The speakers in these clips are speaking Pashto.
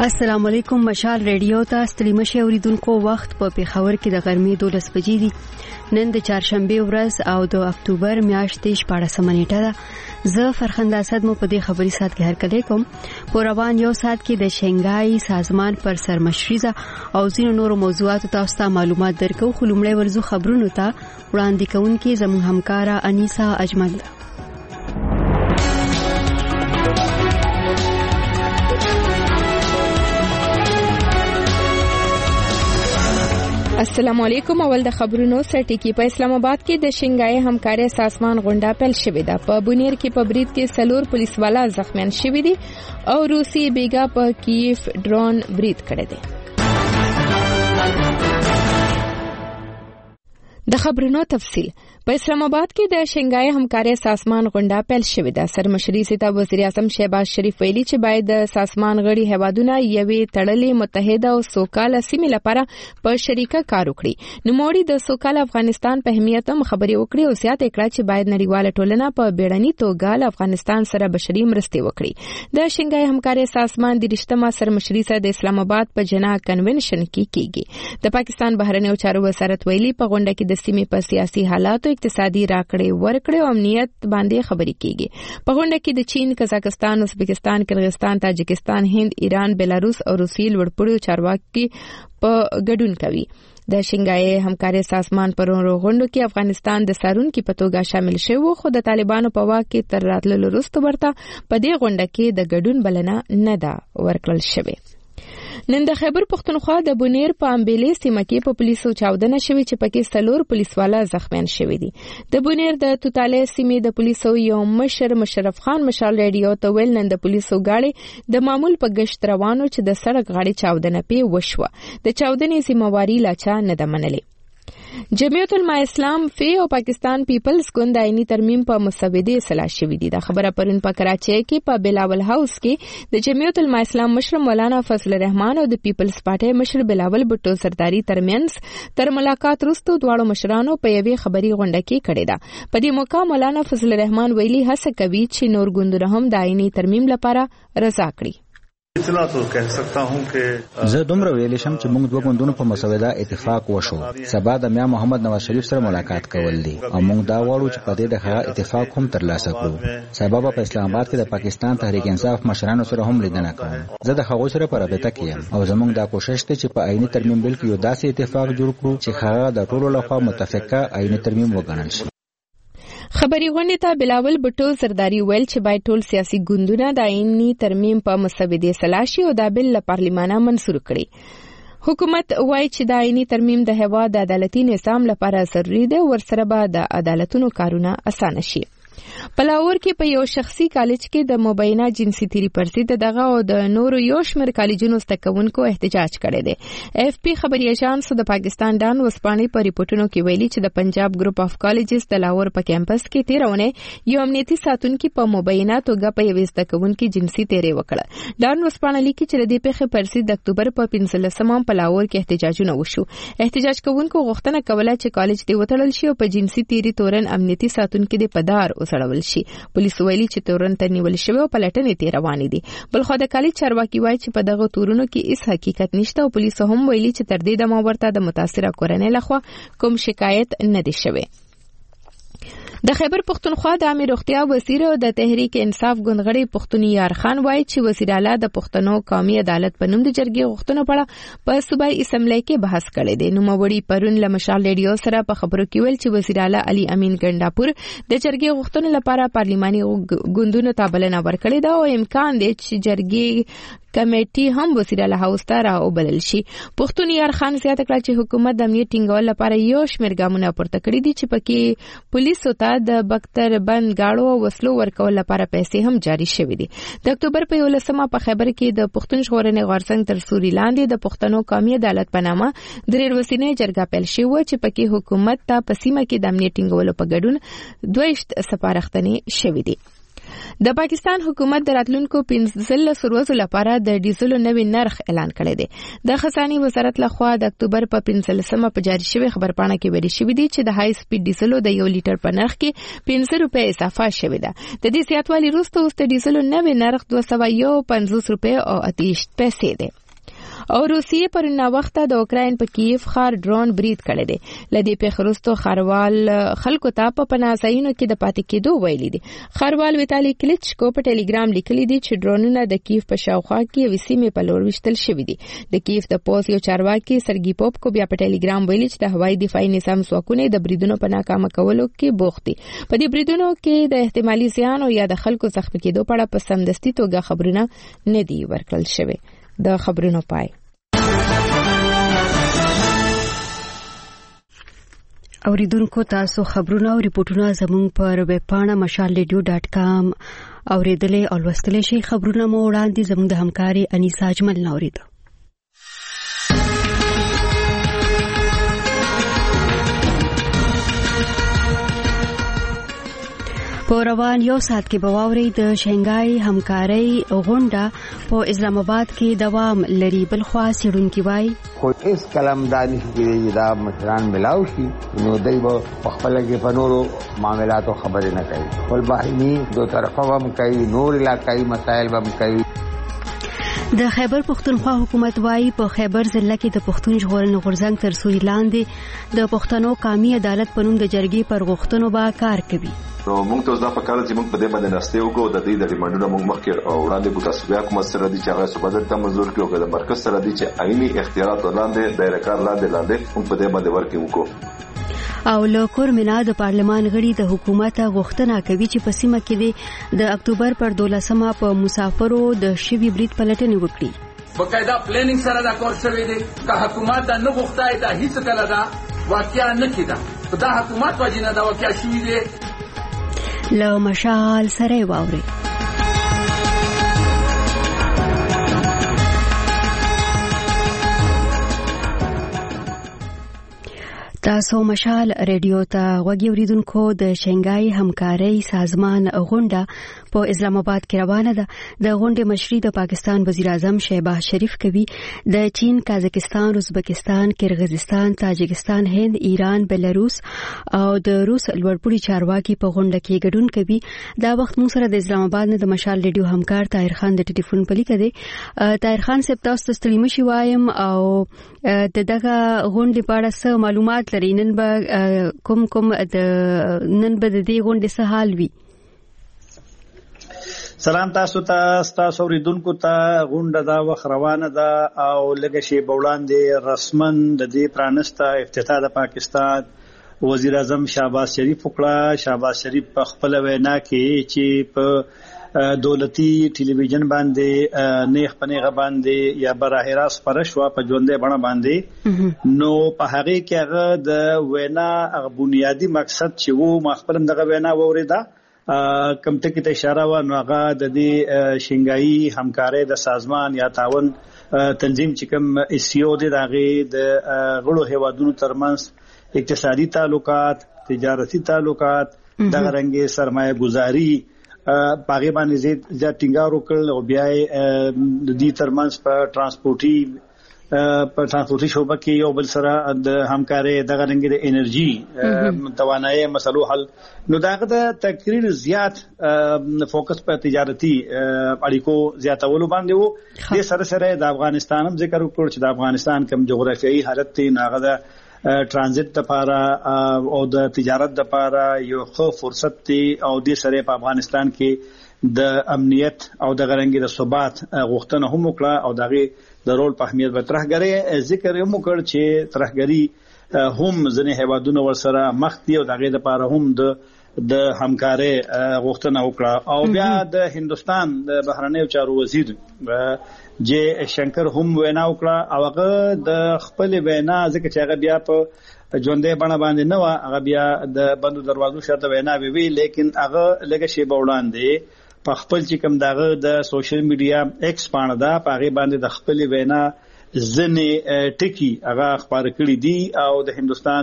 السلام علیکم. مشال ریډیو ته ستړي مشه اوریدونکو. وخت په پیښور کې د غرمې 12 بجې دي. نن د چهارشنبه ورځ او د اکتوبر میاشتې 14 نیټه ده. زه فرخنده اسد مو په دې خبري سات کې هرکلی کوم. په روان یو سات کې د شنګای سازمان پر سرمشريزه او ځینو نورو موضوعاتو تاسو ته معلومات درکو. خو لومړی ورزو خبرونو ته وړاندې کوونکې زموږ همکارا انیسا اجمل. السلام علیکم. اول د خبرونو سرټکی. په اسلام آباد کې د شنګای همکاري سازمان غونډه پیل شوې ده. په بونیر کې په برید کې سلور پولیس والا زخمیان شوي دي او روسي بیګا په کیف ډرون برید کړی دی. د خبرونو تفصیل. په اسلام آباد کې د شنګای همکاري سازمان غونډه پیل شوې ده. سرمشري سیتا وزیر اعظم شهباز شریف ویلي چې باید د سازمان غړي هیوادونه یوې تړلې متحده او سوکاله سیمې لپاره په شریکه کار وکړي. نوموړي د سوکاله افغانستان په اهمیت هم خبرې وکړي او زیاته کړه چې باید نړیواله ټولنه په بیړني توګه له افغانستان سره بشري مرستې وکړي. د شنګای همکاري سازمان د رښتما سرمشري سره د اسلام آباد په جنا کنونشن کې کیږي. د پاکستان بهرنیو چارو وزارت ویلي په غونډه کې د سیمې په سیاسي حالاتو اقتصادي راکړې ورکړې او امنیت باندې خبرې کیږي. په غونډه کې د چین، قزاقستان، ازبکستان، قرغیزستان، تاجکستان، هند، ایران، بلاروس او روسیې لوړپوړو چارواکي په ګډون کوي. د شنګای همکاري سازمان پر غونډو کې افغانستان د سارونکي په توګه شامل شوی، خو د طالبانو په واک کې تر راتللو وروسته ورته په دې غونډه کې د ګډون بلنه نه ده ورکړل شوې. نن د خیبر پختونخوا د بونیر په امبیلې سیمه کې په پولیسو چاودنه شوې چې پکې سلور پولیسوالا زخمیان شوي دي. د بونیر د توتاله سیمې د پولیسو یو مشر مشرف خان مشال ریډیو ته ویل نن د پولیسو گاډي د معمول په گشت روانو چې د سړک غاړي چاودنه پی وشوه. د چاودنې ذمہواری لاچا نه ده منلې. جمعیت العلماء اسلام فی او پاکستان پیپلز ګوند آئینی ترمیم په مسودې اصلاح شوې دي. دا خبره پرون په کراچۍ کې په بلاول هاوس کې د جمعیت العلماء اسلام مشر مولانا فضل الرحمن او د پیپلز پارټي مشر بلاول بټو سرداری ترمنځ تر ملاقات وروسته دواړو مشرانو په یوې خبري غونډه کې کړې ده. په دې موقع مولانا فضل الرحمن ویلي هڅه کوي چې نور ګوندونه هم د آئینی ترمیم لپاره رضا کړي. زه دومره ویلی شم چې موږ دوه ګوندونو په مسوده اتفاق وشو. سبا د میا محمد نواز شریف سره ملاقات کول دي او موږ دا غواړو چې په دې دغه اتفاق هم ترلاسه کړو. سبا په اسلام آباد کې د پاکستان تحریک انصاف مشرانو سره هم لیدنه کوم. زه د هغوی سره په رابطه کې یم او زموږ دا کوشش دی چې په آئینی ترمیم بل کې یو داسې اتفاق جوړ کړو چې هغه د ټولو لخوا متفقه آئینی ترمیم وګڼل شي. خبري غونډې ته بلاول بټو زرداری ویل چې باید ټول سیاسي ګوندونه د آئینی ترمیم په مسودې اصلاح شي او دا بل له پارلمانه منظور کړي. حکومت وایي چې د آئینی ترمیم د هیواد د عدالتي نظام لپاره ضروري دی او ورسره به د عدالتونو کارونه اسانه شي. په لاهور کې په یو شخصي کالج کې د مبینه جنسي تیری پر ضد دغه او د نورو یو شمېر کالجونو ستکونکو احتجاج کړی دی. اف پی خبري اژانس د پاکستان ډان وسپانې په ریپورتونو کې ویلي چې د پنجاب ګروپ اف کالجز د لاهور په کیمپس کې تیرونه یو امنیتي ساتونکي په مبینه توګه په یوې ستکونکي جنسي تیری وکړه. ډان وسپانې لیکي چې د دې پیښې پر ضد د اکتوبر په 15 په لاهور کې احتجاجونه وشو. احتجاج کوونکو غوښتنه کوله چې کالج دی وتړل شي او په جنسي تیری تورن امنیتي ساتونکي د پدار وسړول شي. پولیس ویلي چې تورن ته نیول شوی او پلټنې تیر روانې دي. بلخو د کالج چارواکي وایي چې په دغه تورونو کې هیڅ حقیقت نشته او پولیس هم ویلي چې تر دې دمه ورته د متاثره کورنۍ لخوا کوم شکایت نه دی شوی. د خیبر پختونخوا د عامه روغتیا وزیر او د تحریک انصاف ګوندغړي پښتون یار خان وایي چې وزیر اعلی د پښتنو قومي عدالت په نوم د جرګې غوښتنو په صوبایي اسمبلی کې بحث کړی دی. نوموړي پرون له مشال ریډیو سره په خبرو کې ویل چې وزیر اعلی علي امین ګنداپور د جرګې غوښتنو لپاره پارلماني ګوندونو ته بلنه ورکړې ده او امکان دی چې جرګې کمیټي هم وزیر اعلی هاوس ته راوبلل شي. پښتون یار خان زیاته کړه چې حکومت د امنیت ټینګولو لپاره یو شمېر ګامونه پورته کړي دي چې پکې پولیسو ته د بختر بند گاړو او وسلو ورکول لپاره پیسې هم جاری شوې دي. د اکتوبر په 11 په خیبر کې د پښتون ژغورنې غورځنګ تر سوري لاندې د پښتنو قومي عدالت په نامه درې ورځنۍ جرګه پیل شوه چې پکې حکومت ته په سیمه کې د امنیت ټینګولو په ګډون 22 سپارښتنې شوې دي. د پاکستان حکومت د راتلونکو 15 ورځو لپاره د ډیزلو نوي نرخ اعلان کړی دی. د خزانه وزارت لخوا د اکتوبر په 15مه په جاری شوی خبرپاڼه کې ویل شوی دی چې د های سپیډ ډیزلو د 1 لیټر په نرخ کې 15 روپۍ اضافه شوی ده. د دې زیاتوالي وروسته اوس د ډیزلو نوي نرخ 251 روپۍ او 28 پیسې دی. او روسیې پر نا وخته د اوکراین په کیف ښار ډرون برید کړی دی. لدی په خرستو خروال خلکو ته په پناهځایونو کې د پاتې کېدو ویلي دي. خروال ویتالي کلیچکو په ټلګرام لیکلي دي چې ډرونونه د کیف په شاوخوا کې وسیمې په لور وشتل شوی دي. د کیف د پوز یو چارواکي سرګي پوپ کو بیا په ټلګرام ویلي چې د هوایي دفاعي نظام ځواکونه د بریدونو په ناکامه کولو کې بوخت دي. په دې بریدونو کې د احتمالي زیان او یا د خلکو زخمی کېدو په اړه په سمدستي توګه خبرونه نه دي ورکړل شوی. د خبرونو پای. اوریدونکو تاسو خبرونه او ریپورتونه زموږ پر ویب پاڼه mashalradio.com اوریدلې او لوستلې شي. خبرونه مو وړاندې زموږ د همکاري انیسا اجمل نورید. په روان یو ساعت کې بواوري د شنګای همکاري غونډه په اسلام آباد کې دوام لري. بل خوا سړونکي وای خو اس کلام دانش کې دا مشران ملاو شي نو دایو په خپل کې په نورو معاملاتو خبرې نه کوي. ول باهني دو طرفه هم کوي، نور علاقائی مسائل هم کوي. د خیبر پختونخوا حکومت وای په خیبر ضلع کې د پښتون ژغورنې غورځنګ تر سوري لاندې د پښتنو قومي عدالت په نوم د جرګې پر غوښتنو به کار کوي. نو موږ ته ځکه په کار چې موږ په دې باندې ناشته وکړو د دې د ریمانډونو موږ مخکې وړاندې کو تاسو بیا کوم سره دي چې هغه صوبات ته منظور کړو د مرکز سره دي چې عیني اختیارات لاندې دایره کار لاندې موږ په دې باندې ورکې وکړو. او له کورمنا د پارلمان غړي د حکومت غوښتنه کوي چې په سیمه کې د اکتوبر پر 12مه په مسافرو د شوی برید پلټنې وکړي. بقاعده پلانینګ سره دا کار شوی دی که حکومت دا نه غوښتای دا هیڅ کله دا واقعیا نه کیده. دا حکومت وجنه دا واقعیا شوی دی. له مشال سره واوري. تاسو مشال ریډیو ته غوږی اوریدونکو د شنګای همکاري سازمان غونډه په اسلام آباد کې روانه ده. د غونډې مشري د پاکستان وزیر اعظم شهباز شریف کوي. د چین، قازقستان، ازبکستان، کرغیزستان، تاجکستان، هند، ایران، بلاروس او د روس لوړپوړي چارواکي په غونډه کې ګډون کوي. دا وخت موږ سره د اسلام آباد نه د مشال ریډیو همکار طاهر خان د ټلیفون په لیکه دی. طاهر خان صاحب تاسو ته ستړي مشي وایم او دغه غونډې په اړه څه معلومات لري؟ نن به کوم د دې غونډې څه حال وي؟ سلام تاسو اوریدونکو ته. غونډه دا وخت روانه ده او لږ شی وړاندې رسمن د دې پرانسته افتتاح د پاکستان وزیر اعظم شهباز شریف وکړه. شهباز شریف په خپل وینا کې چې په دولتي ټلویزیون باندې نیغ پنیغه باندې یا براه راست پرشوا په ژوندې بڼه باندې نو په هغه کې هغه د وینا بنیادی مقصد چې وو ما خپل دغه وینا ووریدا کوم ټکی ته اشاره و نو هغه د دې شنګایي همکاري د سازمان یا تعاون تنظیم چې کوم ایسیو دی دغه د غړو هیوادونو ترمنځ اقتصادي تعلقات، تجارتي تعلقات، دغه رنګي سرمایه گذاری باغی باندې زیات ټینګار وکړل او بیا د دې ترمنځ په ترانسپورتي شوبه کې یو بل سره د همکاري دغه رنګ د انرژي توانایي مسلو حل نو دغه د تقریر زیات فوکس په تجارتي اړیکو زیاتولو باندې وو. د سره د افغانستان هم ذکر وکړ چې د افغانستان کوم جغرافیایي حالت دی ناغه د ترانزیت لپاره او د تجارت لپاره یو ښه فرصت دی او د سره په افغانستان کې د امنیت او د غرنګي د ثبات غوښتنه هم وکړه او دغه د رول په اهمیت به ترهګری ذکر هم وکړ چې ترهګری هم ځنې هیوادونو ورسره مخ دي او دغه لپاره هم د همکاري غوښتنه وکړه. او بیا د هندستان د بهرنیو چارو وزیر جے شنکر هم وینا وکړه او هغه د خپل وینا ځکه چې هغه بیا په ژوندې بڼه باندې نه و هغه بیا د بندو دروازو شاته وینا وی لیکن هغه لږ شی وړاندې په خپل چې کوم دغه د سوشل میډیا ایکس باندې دا په هغه باندې د خپل وینا ځنې ټکی هغه خبر کړی دی او د هندستان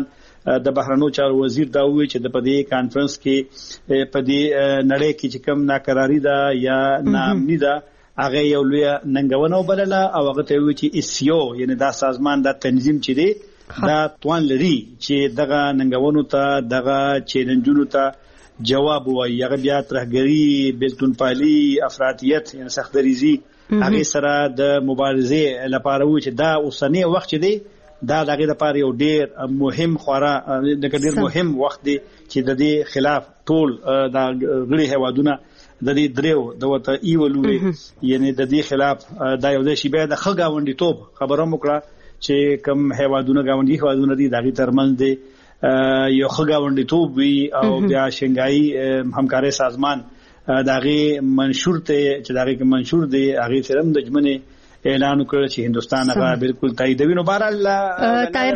د بهرنیو چارو وزیر دا وی چې د پدې کانفرنس کې پدې نړۍ کې چې کوم ناقراری ده یا ناامني ده هغه یو لوی ننګونه وبلله او هغه ته وی چې ایسیو یعنی دا سازمان دا تنظیم چې دی دا توان لري چې دغه ننګونو ته دغه چیلنجونو ته جواب وایي هغه بیا ترهګری بیلتون پالي افراطیت یعنی سختدریزي هغه سره د مبارزه لپاره و چې دا اوسنی وخت دی دا دغه لپاره یو ډیر مهم خورا د ډیر مهم وخت دی چې د دې خلاف ټول د غړي هوادونه د دې دریو د وته ایولوري یعنی د دې خلاف دا یو ځای شي بیا د خګاوندي توپ خبره وکړه چې کوم هوادونه هوادونه دي دغه ترمن دي یو خګاوندي توپ وی او بیا شنګای همکاري سازمان دغه منشور ته چې دغه منشور دی هغه سره د جمنه اعلان وکړ چې هندستان هغه بالکل تاییدوي نو بهرحال طاهر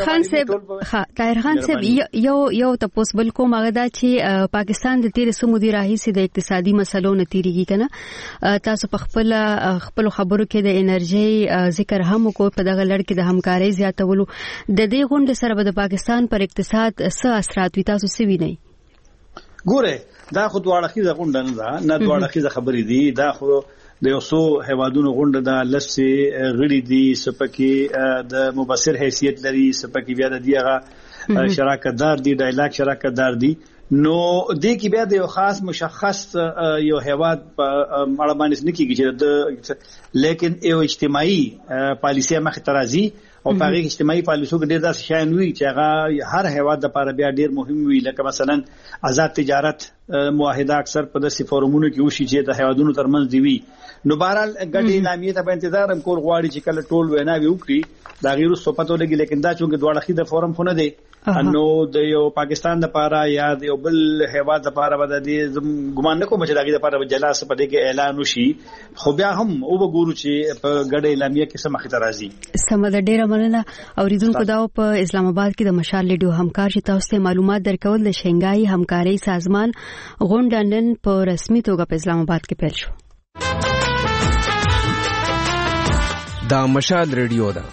خان صاحب یو تاسو بل کوم هغه دا چې پاکستان د تیر سمو دی راهي د اقتصادي مسلو نتیریږي کنه تاسو په خپل خبرو کې د انرژي ذکر هم کو په دغه لړ کې د همکارۍ زیاتولو د دې غونډې سره د پاکستان پر اقتصاد څه اثرات وي تاسو څه وینئ ګوره دا خو دواړه خيزه غونډه نه دواړه خيزه خبرې دي دا خو د یو څو هوادونو غونډه د لسه غړي دي سپکې د مبصر حیثیت لري سپکې بیا د دیغه شراکتدار دي ډایلاګ شراکتدار دي نو د کی بیا د یو خاص مشخص یو هواد په اړه باندې نکیږي چې لیکن یو اجتماعي پالیسي مخ ترازی او په هغه اجتماعي پالیسو کې ډېر داسې شیان وي چې هغه هر هیواد لپاره بیا ډېر مهم وي لکه مثلا آزاد تجارت معاهده اکثر په داسې فورمونو کې وشي چې د هیوادونو ترمنځ دی وي نو بهرحال ګډې اعلامیې ته به انتظار هم کول غواړي چې کله ټول ویناوي وکړي دا غیر صحبتو لګي لیکن دا چې دواړه خې د فورم خونه دی نو د یو پاکستان لپاره یا د یو بل هیواد لپاره به د ګمان نه کوم چې دغه لپاره به جلاس په دې کې اعلان وشي خو بیا هم او وګورو چې په ګډه اعلامیه کې سم مخ ته راځي سمه ډیره مننه اوریدونکو دا په اسلام آباد کې د مشال لیډیو همکار چې تاسو ته معلومات درکول د شنګای همکاري سازمان غونډه نن په رسمي توګه په اسلام آباد کې پیل شو دا مشال ریډیو ده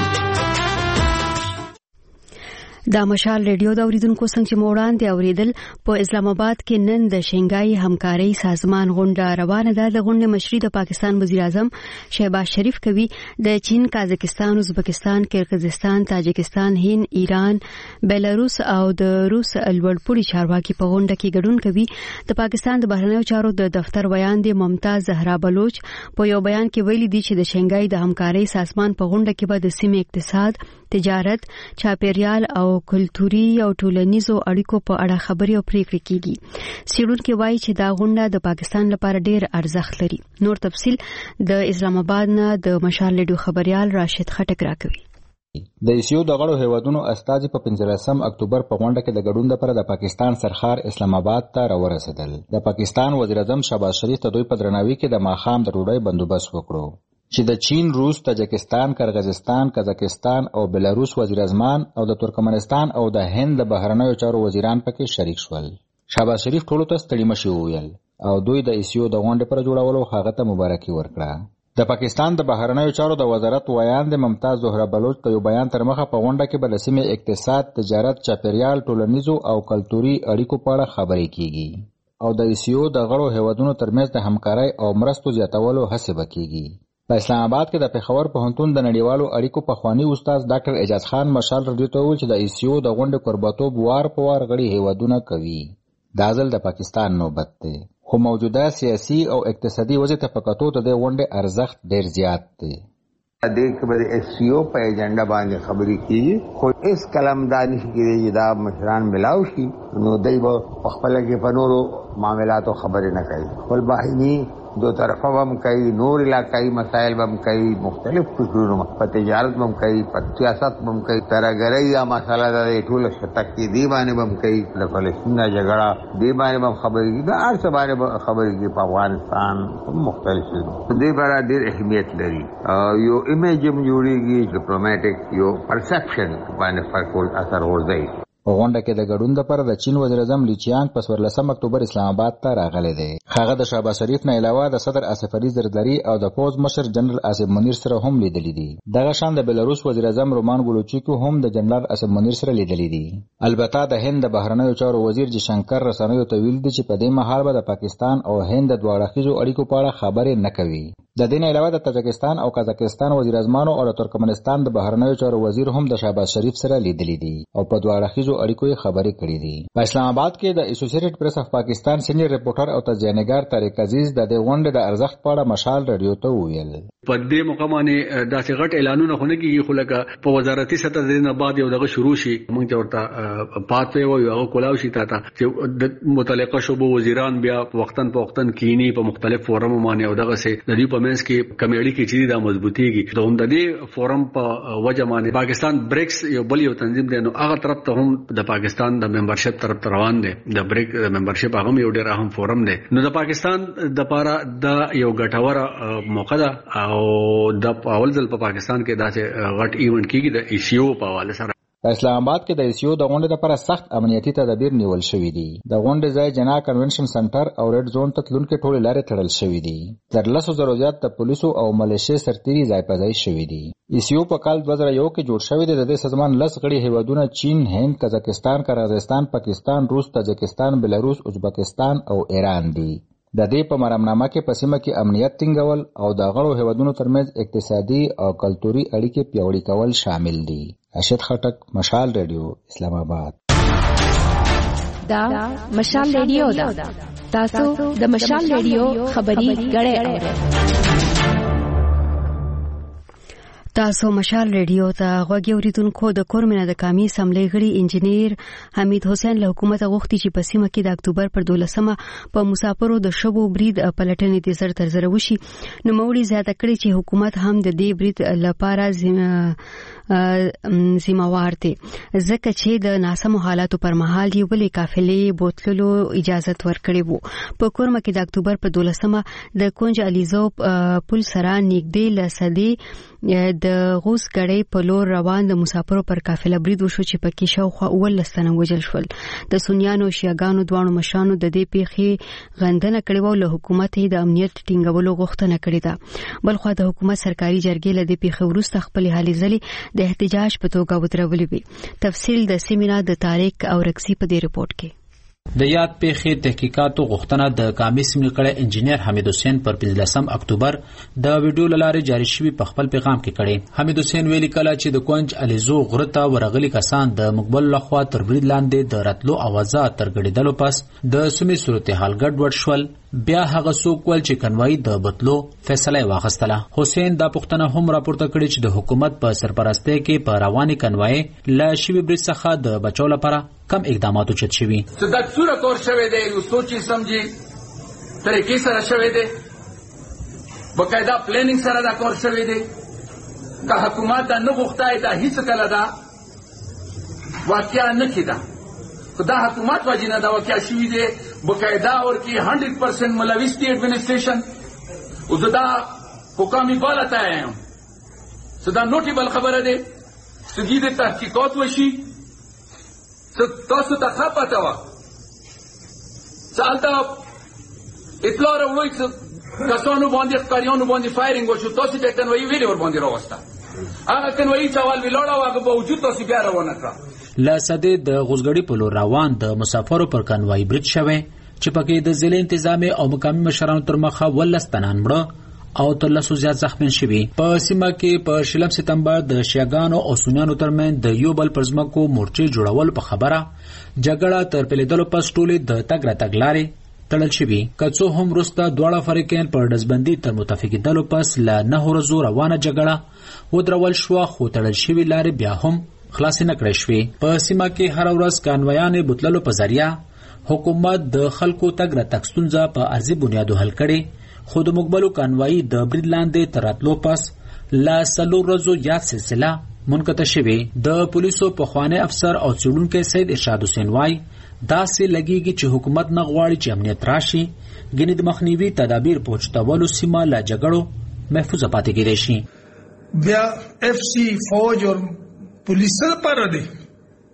دا مشال ریډیو دا اوریدونکو څنګه چې موړان دی اوریدل په اسلام آباد کې نن د شنګای همکاري سازمان غونډه روانه ده د غونډې مشري د پاکستان وزیر اعظم شهباز شریف کوي د چین قازقستان ازبکستان کرغیزستان تاجکستان هند ایران بیلاروس او د روس الوړپوړي چارواکي په غونډه کې ګډون کوي د پاکستان د بهرنیو چارو د دفتر بیان دی ممتاز زهرا بلوچ په یو بیان کې ویلي دي چې د شنګای د همکاري سازمان په غونډه کې به د سیمې اقتصاد تجارت چاپیریال او کلتوري او ټولنیزو اړیکو په اړه خبرې او پریکړې کیږي سیډونکو وایي چې دا غونډه د پاکستان لپاره ډېر ارزښت لري نور تفصيل د اسلام آباد نه د مشال لیډیو خبريال راشد خټک راکوي د ایسیو د غړو هیوادونو استازي په 15 اکتوبر په غونډه کې د ګډون لپاره د پاکستان سرخار اسلام آباد ته راورسېدل د پاکستان وزیر اعظم شهباز شریف ته دوی په درناوي کې د ماخام د ډوډۍ بندوبست وکړو چې د چین روس تاجکستان کرغیزستان قزاقستان او بیلاروس وزیر اعظمان او د ترکمنستان او د هند د بهرنیو چارو وزیران پکې شریک شول شهباز شریف ټولو ته ستړي مشي وویل او دوی د ایسیو د غونډې پر جوړولو هغه ته مبارکي ورکړه د پاکستان د بهرنیو چارو د وزارت ویان د ممتاز زهرا بلوچ په یو بیان تر مخه په غونډه کې بل سیمه اقتصاد تجارت چاپیریال ټولنیزو او کلتوري اړیکو په اړه خبرې کیږي او د ایسیو د غړو هیوادونو ترمنځ د همکارۍ او مرستو زیاتولو هڅه وکړي په اسلام آباد کې د پېښور پوهنتون د نړیوالو اړیکو پخوانی استاد ډاکټر اعجاز خان مشال رډیو ته وویل چې د ایسیو د غونډې قربتوب وار په وار غړي هیوادونه کوي دا ځل د پاکستان نوبت دی خو موجوده سیاسي او اقتصادي وضع ته په کتو د دې غونډې ارزښت ډېر زیات دی دیکھ بر ایسیو په ایجنډا باندې خبرې کیږي خو اس کلم دانش کې دا مشران ملاو شي نو دای په خپل کې په نورو معاملاتو خبرې نه کوي ول باهني دو طرفه هم کوي نور علاقائی مسائل هم کوي مختلف فکرونه په تجارت هم کوي په سیاست هم کوي ترګری یا مسله د ټول شتک دی باندې هم کوي د فلسطین جګړه دی باندې هم خبرې د هر څه باندې خبرې په افغانستان مختلف دی باندې ډېر اهمیت لري یو ایمیج هم جوړیږي ډیپلوماټیک یو پرسپشن باندې فرق اثر ورځي په غونډه کې د ګډون لپاره د چین وزیر اعظم لی چیانګ په 14 اکتوبر اسلام آباد ته راغلی دی. هغه د شهباز شریف نه علاوه د صدر آصف علي زرداری او د پوز مشر جنرال آصف منیر سره هم لیدلی دي. دغه شان د بلاروس وزیر اعظم رومان ګولوچیکو هم د جنرال آصف منیر سره لیدلی دي. البته د هند د بهرنیو چارو وزیر جشنکر رسنیو ته ویل دي چې په دې مهال به د پاکستان او هند د دوه اړخیزو اړیکو په اړه خبرې نه کوي. د دې نه علاوه د تاجکستان او قزاقستان وزیر اعظمانو او د ترکمنستان د بهرنیو چارو وزیر هم د شهباز شریف سره لیدلی دي او په دوه اړخیزو اړیکو یې خبرې کړې دي. په اسلام آباد کې د اسوسییټډ پریس اف پاکستان سینیئر ریپورټر او تجزیه‌نګار طارق عزیز د دې غونډې د ارزښت په اړه مشال رادیو ته وویل. په دې موقع باندې داسې غټ اعلانونه خو نه کیږي، خو لکه په وزارتي سطح د نه بعد یو دغه شروع شي، موږ ته ورته پاتې وو هغه کولاو شي ته چې د متعلقه شوبو وزیران بیا وختن په وختن کینی په مختلف فورم باندې او دغه سه د دې په منځ کې کمیډي کې چې دا مضبوطیږي. د دې فورم په وجه باندې پاکستان بریکس یو بل یو تنظیم دی، نو هغه طرف ته هم د پاکستان د ممبرشپ طرف ته روان دی. د بریک د ممبرشپ هغه یو ډیر اهم فورم دی. نو د پاکستان د لپاره د یو ګټوره موقع ده او د اول ځل په پاکستان کې داسې غټ ایونت کیږي د ایشیو په حواله سره. په اسلام آباد کې د ایشیو د غونډې لپاره سخت امنیتي تدابیر نیول شوي دي. د غونډې ځای جنا کنونشن سنټر او ریډ زون ته تلونکي ټولې لارې تړل شوي دي. تر 100,000 زیات د پولیسو او ملیشیا سرتیري ځای په ځای شوي دي. ایشیو په کال 2001 کې جوړ شوی دی. د دې سازمان 10 غړي هیوادونه چین، هند، قزاقستان، قرغیزستان، پاکستان، روس، تاجکستان، بلاروس، ازبکستان او ایران دي. د دې په مرامنامه کې په سیمه کې امنیت ټینګول او د غړو هیوادونو ترمنځ اقتصادي او کلتوري اړیکې پیاوړي کول شامل دي. راشد خټک، مشال رادیو، اسلام آباد. دا مشال رادیو دا تاسو د مشال رادیو خبري غړې اورئ. تاسو مشال ریډیو ته غوږ اوریدونکو. د کورمنه د قومي اسمبلی غړي انجنیر حمید حسین له حکومت غوښتي چې په سیمه کې د اکتوبر پر 12مه په مسافرو د شبو برید پلټنې د زر تر زر وشي. نو موري زیاته کړي چې حکومت هم د دې برید لپاره ذمہوار دی، ځکه چې د ناسمو حالاتو پر مهال یو بلې قافلې بوتللو اجازه ورکړې وو. په کورمه کې د اکتوبر پر 12مه د کونج الیزو پل سره نږدې لسدي د غوس کړي په لور روان د مسافرو پر قافله برید وشو چې پکې شاوخوا 19 تنه وژل شول. د سنیانو او شیعاګانو دوانو مشرانو د دې پیښې غندنه کړې و، له حکومت د امنیت ټینګولو غوښتنه کړې ده. بلخو د حکومت سرکاري جرګې له دې پیښې وروسته خپل هلې ځلې د احتجاج په توګه ودرولې وي. تفصیل د سیمینار د طارق او رکسی په دې رپورت کې. د یاد پیښې تحقیقاتو غوښتنه د قومي اسمبلی کړه انجنیر حمید حسین پر 15 اکتوبر د ویډیو لاره جاری شوی په خپل پیغام کې کړي. حمید حسین ویلي کله چې د کونج الیزو غرته ورغلي کسان د مقبل لخوا تر برید لاندې د راتلو اوازه تر غړیدلو پس د سیمې صورتحال ګډوډ شول، بیا هغه څوک ول چې کنوای د بتلو فیصله واخیستله. حسین دا پوښتنه هم راپورته کړې چې د حکومت په سرپرستی کې په رواني کنوای لا شوی برید څخه د بچو لپاره کم اقدامات اوچت شوي. صدق صورت اور شوی دی، یو سوچي سمجي طریقې سره شوی دی، باقاعده پلانینګ سره دا کار شوی دی. که حکومت دا نه غوښتای دا هیڅ کله دا واقعیا نه کیده. خدا حکومت وجنه دا واقعیا شوی دی باقاعده اور کی 100% ملوث دی ایڈمنسٹریشن. وزدا حکامی بالات آئے ہیں، صدا نوٹیبل خبر ہے سجید تحقیقات وشی تاسو ته خپته وا سالته اطلاع راوړی کسانو باندې ښکاریانو باندې فایرینګ وشو، تاسو ته کنوي ویلې ور باندې راوسته. هغه کنوي چوال ویلوړه هغه په وجود تاسو بیا روانه کړه. لاسده د غوزګړی په لور روان د مسافرو پر کنوای برید شوه چې پکې د ضلع انتظامی او مقامی مشرانو تر مخه ولستنان مړه او تر لسو زیات زخمیان شوي. په سیمه کې په 16 سپتمبر د شیعاګانو او سنیانو ترمنځ د یو بل پر ځمکو مورچې جوړول په خبره جګړه تر پیلېدلو پس ټولې د تګ راتګ لارې تړل شوي. که څو هم وروسته دواړه فریقین پر ډزبندي تر متفقېدلو پس له 9 ورځو روانه جګړه ودرول شوه، خو تړل شوي لارې بیا هم خلاصې نه کړای شوې. په سیمه کې هر ورځ کانوایانې بوتللو په ذریعه حکومت د خلکو تګ راتګ ستونزه په ارضي بنیادو حل کړي، خو د مقبلو کانوایي د برید لاندې تر راتلو پس له 4 ورځو یاد سلسله منقطع شوې. د پولیسو پخوانی افسر او څېړونکی سید ارشاد حسین وایي داسې لګیږي چې حکومت نه غواړي چې امنیت راشي، ګینې د مخنیوي تدابیر په اوچتولو سیمه له جګړو محفوظه پاتې کېدای شي. بیا اف سی فوج او پولیس سره پر دی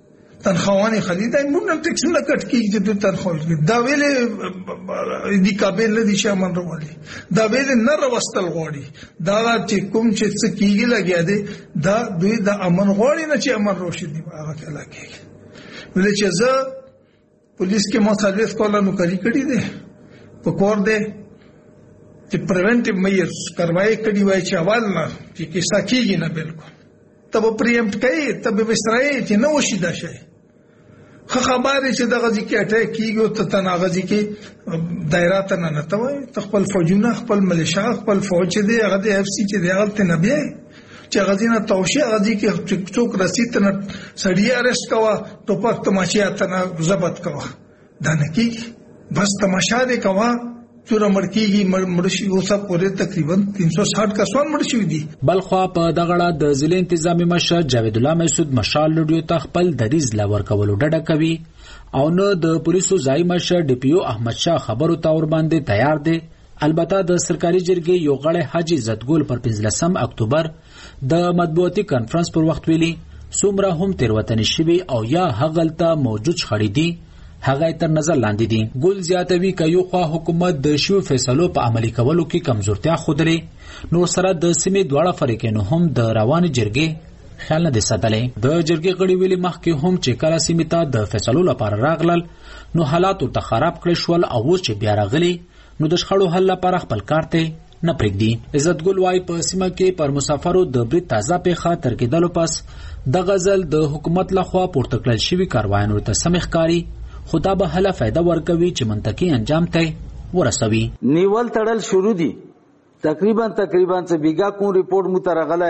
تنخواهانی خلیدای مونږ هم ټیکس نه کټ کیږي چې تنخواه دا ویلې دی قابل نه دي چې امن وروړي دا ویلې نه راوستل غواړي دا چې کوم چې څه کیږي لګیا دي دا دوی د امن غواړي نه چې امن روشي دی هغه کله کیږي ولې چې زه پولیس کې مصالحت کوله نو کړی دي په کور دي چې پریونټیو میجرز کاروایی کړي وای چې اول نه چې کیسه کیږي نه بالکل تب پریمپټ کوي تب وسترای چې نو شي دا شي خبره چې د غزي کې اٹیک کیږي او ته تناغزي کې دایره ته نه نتوي خپل فوجونه خپل ملیشیا خپل فوج دي هغه د اف سی چې دی هغه ته نه بیا چې غزینه توشیه غزي کې څوک رسید ته سړی ارست کوا ټوپک تماشیا ته ضبط کوا دا نه کیږي بس تماشا دې کوا چوره مړکیږي مرشي اوسه پورې تقریبا 360 کسان مرشي دي. بلخوا په دغړه د ضلع انتظامی مشر جاوید الله مسعود مشال لډیو ته خپل دریز لور کولو ډډه کوي او نو د پولیسو ځای مشر ډي پی او احمد شاه خبرو تور باندې تیار دي. البته د سرکاري جرګې یو غړی حاجی عزتګل پر 15 اکتوبر د مطبوعاتي کانفرنس پر وخت ویلي څومره هم تیروتنې شوي او یا هغلته موجود شخړې دي هغه تر نظر لاندې دي. ګل زیاتوي ک یو خوا حکومت د شیو فیصلو په عملي کولو کې کمزورتیا خودري نو سره د سیمې دواړه فریقینو هم د روان جرګې خیال نه دي ساتلې. د جرګې غړي ویلي مخکې هم چې کله سیمې ته د فیصلو لپاره راغلل نو حالات ته خراب کړی شول او چې بیا راغلي نو د شخړو حل لپاره خپل کار ته نه پرېږدي. عزت ګل وايي په سیمه کې پر مسافرو د برید تازه پیښه تر کېدلو پس د غزل د حکومت لخوا پورته کړل شوی کاروایانو ته سمخ کاری خدا به هله فائدہ ورکوي چې منطقي انجام ته ورسوي. نیول تړل شروع دي تقریبا څه بیګا کوم ریپورت مترغله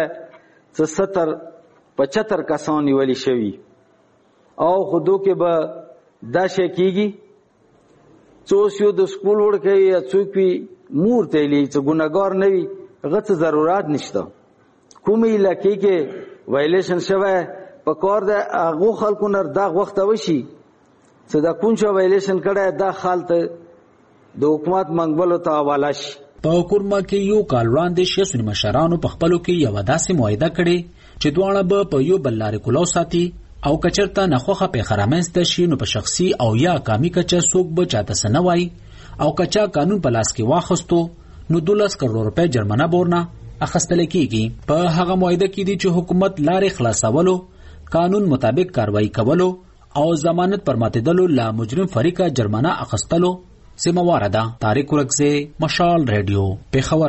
70-75 کسان نیولې شوی او خودو کې به دا شي کیږي څو د سکول ورکه یا څوک مور ته لې چې ګناګار نه وي هغه ضرورت نشته کومې علاقې کې وایلیشن شوه په کار د هغه خلکو نه دا وخت وشي چې دا کومه وایلیشن کړه دا حالت د حکومت منګبلو ته حواله شي. په کورما کې یو کال وړاندې شیسونی مشرانو په خپلو کې یو داسې معاهده کړې چې دواړه به په یو بل لارې کولو ساتي او کچرته نخوخه په خرامنځ ته شي نو په شخصي او یا کامی کچا څوک به چاته سنوي او کچا قانون په لاس کې واخستو نو 12 کروڑ روپے جرمانه بورنه اخستل کیږي. په هغه معاهده کې دي چې حکومت لارې خلاصولو قانون مطابق کاروایی کولو او ضمانت پر ماتېدلو لا مجرم فریقه جرمانه اخستلو سیمواره ده. طارق ورکزه مشال ریډیو پیښور.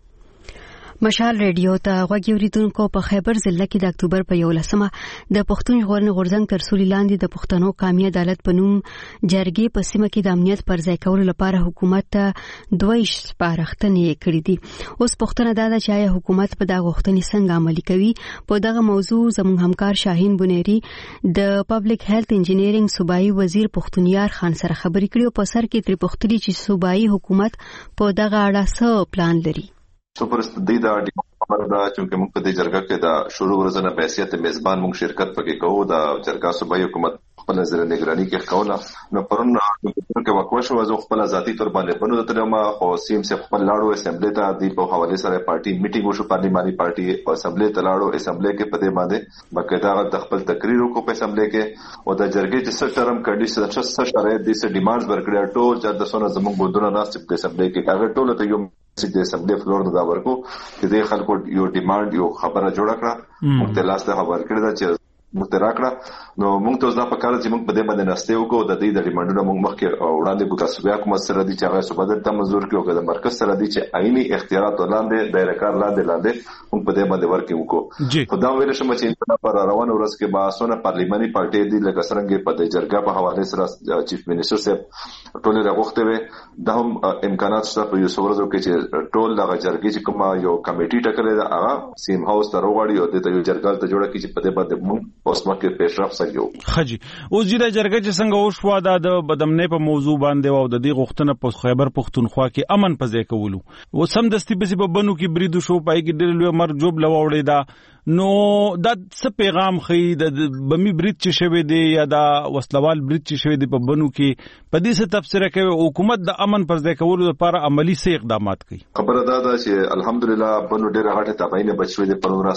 مشال ریډیو ته غوږی اوریدونکو په خیبر ضلع کې د اکتوبر په 11مه د پښتون ژغورنې غورځنګ تر سولې لاندې د پښتنو قومي عدالت په نوم جرګې په سیمه کې د امنیت پر ځای کولو لپاره حکومت ته 2 سپارښتنې کړې دي. اوس پښتنه دا ده چې آیا حکومت په دا غوښتنې څنګه عملي کوي. په دغه موضوع زموږ همکار شاهین بنيري د پبلک هیلث انجینیرینګ صوبایي وزیر پښتونیار خان سره خبرې کړې او په سر کې تر پښتني چې صوبایي حکومت په دغه اړه څه پلان لري. سپرستدی دا خبره ده چې موږ په دې جرګه کې دا شروع ورځنه په حیثیت میزبان موږ شرکت پکې کوو. دا جرګه صوبایي حکومت خپل نظر نگرانی کې کوله نو پرون کې وکړ شو زه خپل ذاتی تور باندې بنو ته ما خو سیم سے خپل لاړو اسمبلی ته دی په حواله سره پارټي میټینګ وشو پارلیماني پارټي او اسمبلی ته لاړو اسمبلی کې په دې باندې باقاعده د خپل تقریر کو په اسمبلی کې او د جرګې چې څه ټرم کنډیشن څه شرایط دي څه ډیمانډز ورکړي ټول چې د سونه زموږ ګوندونه ناست په اسمبلی کې هغه ټول ته یو چې د اسمبلی فلور دا ورکو چې د خلکو یو ډیمانډ یو خبره جوړه کړه موږ ته لاس ته خبر کړی دا چې موږ ته راکړه نو موږ ته دا په کار چې موږ په دې باندې نسته وکړو د دې د ریمانډونو موږ مخکې وړاندې کو تاسو بیا کوم سره دي چې هغه صوبه ته منزور کړو د مرکز سره دي چې عیني اختیارات ولاندې دایره کار لاندې موږ په دې باندې ورکې وکړو خدای ویل شم چې پر روان ورځ کې باسونه پارلیماني پارټي دي لکه څنګه په دې جرګه په حواله سره چیف منسٹر صاحب ټول راغوخته وي د هم امکانات شته په یو څورځو کې چې ټول دغه جرګې چې کومه یو کمیټي ټاکلې ده هغه سیم هاوس ته وروړي او د یو جرګه ته جوړه کی چې په دې باندې موږ اوس مکه پیشرفت سګو. خجی اوس جره جرګه چې څنګه وشو دا د بدمنې په موضوع باندې او د دې غوښتنه په خیبر پښتونخوا کې امن په ځای کولو و سم دستی په بنو کې بریدو شو پای کې ډېر لوی مر جوب لوړې دا نو دا څه پیغام خي د بمی برید چې شوی دی یا دا وسلوال برید چې شوی دی په بنو کې په دې څه تفسیر کوي حکومت د امن پر ځای کولو لپاره عملی څه اقدامات کوي. خبره ده چې الحمدلله بنو ډېر غټه تبعینه بچوي د پرون راست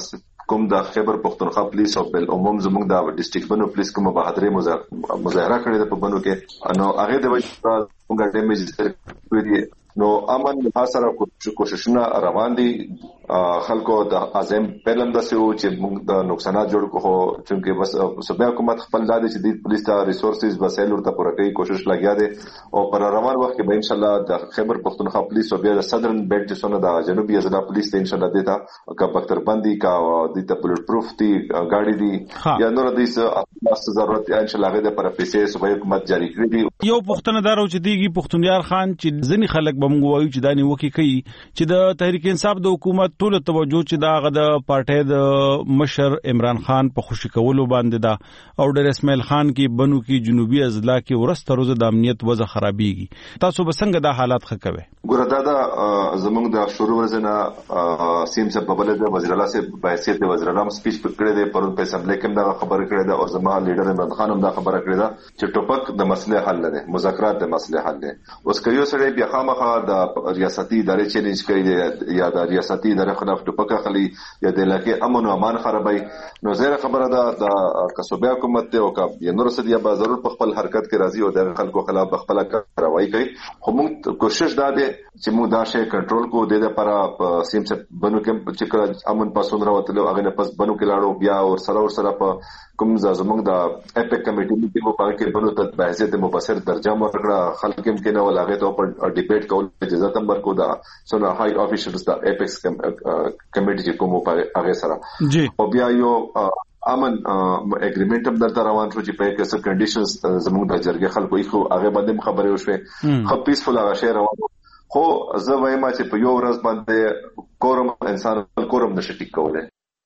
کوم د خیبر پختونخوا پولیس او بل عموم زموږ د ډیسټریکټ بنو پولیس کوم بهادري مظاهره کړې ده په بنو کې نو هغه د وجه موږ ډیمیج کړی نو امن حاصله کوششونه روان دي خلکو د اعظم پلان د سیو چې موږ د نقصانات جوړ کوو چې بس صوبه حکومت خپل دادي چې د پولیس ته ریسورسز وسایل ورته پوره کوي کوشش لګیا دي او پر روان وخت کې به ان شاء الله د خیبر پختونخوا پولیس او بیا د صدرن بیلټ چې څونه د جنوبي اضلاع پولیس ته ان شاء الله دیتا کا بختر بندي کا د بلټ پروف دي گاډي دي یا نور د څه ضرورت ان شاء الله غوډه پر پیسې صوبه حکومت جاری کړی دي یو پښتنه دارو چې دیږي پښتونیار خان چې ځنی خلک به موږ وایو چې دانی وکی کوي چې د تحریک انصاف د حکومت ټول توجه چې دا د پارټي د مشر عمران خان په خوشی کولو باندې دا او ډیر اسماعیل خان کې بنو کې جنوبي اضلاع کې ورسته روزه د امنیت وضع خرابيږي تاسو به څنګه دا حالات ښکوي ګوره دا زمونږ د شروع ورځنه سیم سے په بل د وزیر اعلی سے بحثیت وزیر اعلی سپیچ کړی دی پرون په اسمبلی کې دا خبره کړې ده او زموږ لیډر عمران خان هم دا خبره کړې ده چې ټوپک د مسلې حل نه مذاکرات د مسلې حل نه اوس کيو سره بیا خامخا د ریاستي ادارې چیلنج کوي یا د ریاستي ادارې خلاف ټوپک خلی یا د علاقې امن او امان خرابای نو زیره خبره ده د کسبه حکومت ته او کا نور سدي به ضرور په خپل حرکت کې راځي او د خلکو خلاف خپل کاروایی کوي خو موږ کوشش دا ده چې موږ دا شی کنټرول کو د لپاره سیم سے بنو کې چې امن پاسون راوتلو هغه نه پس بنو کې لاړو بیا او سره په کوم زمونږ د اپیک کمیټې میټینګ په کې بنو ته بحثیت مبصر درجه ورکړه خلک هم کې نه ولاغه ته په ډیبیټ کول اجازه تم ورکو دا سونه هاي افیشلز د اپیکس کمیټې چې کوم په هغه سره او بیا یو امن اګریمنټ هم درته روان شو چې په کې څه کنډیشنز زموږ د جرګې خلکو یې خو هغه باندې خبرې وشوي خو پیسفل هغه شی روان خو زه وایم چې په یو ورځ باندې کورم انسان کورم نشي ټیک کولای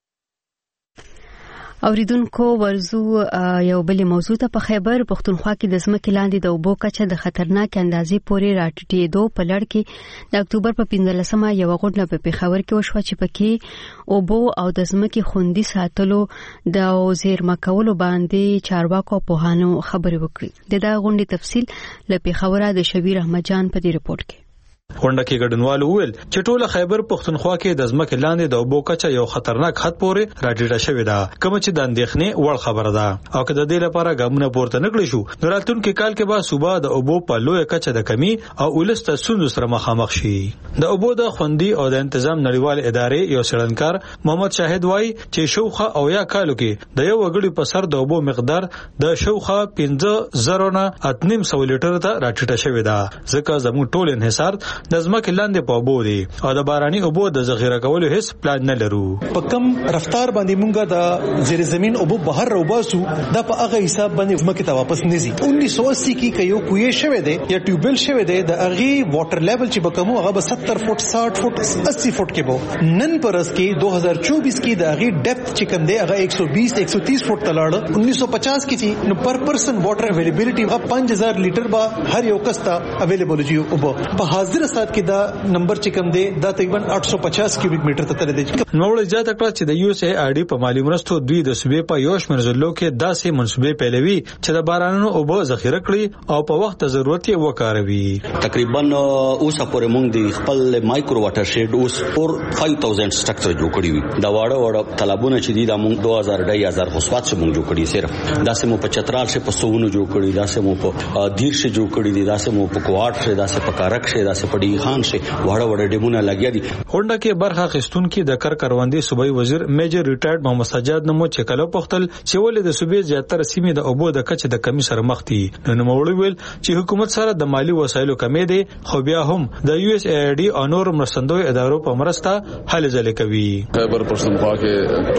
اوریدونکو ورزو یو بل موضوع ته په خیبر پختونخوا کې د ځمکې لاندې د اوبو کچه د خطرناک اندازې پورې راټیټېدو په لړ کې د اکتوبر په 15مه یو غونډه په پیښور کې وشوه چې پکې اوبو او د ځمکې خوندي ساتلو د زیرمه کولو باندې چارواکو په هانو خبرې وکړي د دا غونډې تفصیل له پیښور د شبیر احمد جان په دې رپورت کې غونډه کې ګډونوال وویل چې ټوله خیبر پختونخوا کې د ځمکې لاندې د اوبو کچه یو خطرناک حد پورې راټیټه شوې ده کوم چې د اندېښنې وړ خبره ده او که د دې لپاره ګامونه پورته نکړي شو نو راتلونکي کال کې به صوبه د اوبو په لوی کچه د کمی او ولسته ستونزو سره مخامخ شي د اوبو د خوندي او د تنظیم نړیوال ادارې یو څېړنکار محمد شاهد وایي چې شوخه او یا کالو کې د یو وګړي په سر د اوبو مقدار د شوخه 15,000 نه 800 لیټر ته راټیټه شوې ده ځکه زموږ ټول انحصار د ځمکې لاندې په اوبو دي او د باراني اوبو د ذخیره کولو هیڅ پلان نه لرو په کم رفتار باندې مونږه د زیر زمين اوبو بهر روباسو د په هغه حساب باندې ځمکې ته واپس نزي 1980 کې یو کوی شوه دی یا ټیوبل شوه دی د اغي واټر لیول چې بکمو هغه به 70 فوټ 60 فوټ 80 فوټ کې بو نن پرس کې 2024 کې د اغي ډیپث چې کوم دی هغه 120 130 فوټ تلاړ 1950 کې چې نو پر پرسن واټر اویلیبিলিټي هغه 5000 لیټر به هر یو کس ته اویلیبل جی او په حاضر سات کې دا نمبر چې کوم دی دا تقریبا 850 کیوبیک میټر ته تللی دی نو ولې ځکه چې د یو اس ای آر ډی په مالی مرستو دوی د صوبې په یو شمېر ضلعو کې داسې منصوبې پیلوي چې د بارانونو اوبه ذخیره کړي او په وخت ضرورت یې وکاروي تقریبا اوس پورې موږ د خپل مایکرو واټر شیډ اوس اور 5000 سټرکچر جوړ کړی وي دا واړه تالابونه چې دي د موږ 2000 خصوصات څخه موږ جوړ کړی صرف داسې مو په چترال شه په سوونو جوړ کړی داسې مو په دیر شه جوړ کړی دي داسې مو په کوارټ شه داسې په کارک شه داسې په ډی خان شه وړه ډیمونه لګیا دي هونډه کې برخه خستونکو د کروندې صوبایي وزیر میجر ریټایرډ محمد سجاد نمو چې کله پختل چې ولې د صوبې زیاتره سیمې د اوبو د کچې د کمی سره مخ دي نو موړ ویل چې حکومت سره د مالی وسایلو کمی دي خو بیا هم د یو اس ای آر ډی او نور مرستندوی ادارو په مرسته هلې ځلې کوي خیبر پښتونخوا کې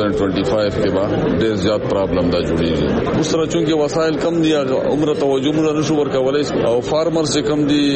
2025 کې بعد ډېر زیات پرابلم دا جوړیږي اوس سره چې وسایل کم دي عمر توجه مونږ نشو ورکولای او فارمر چې کم دي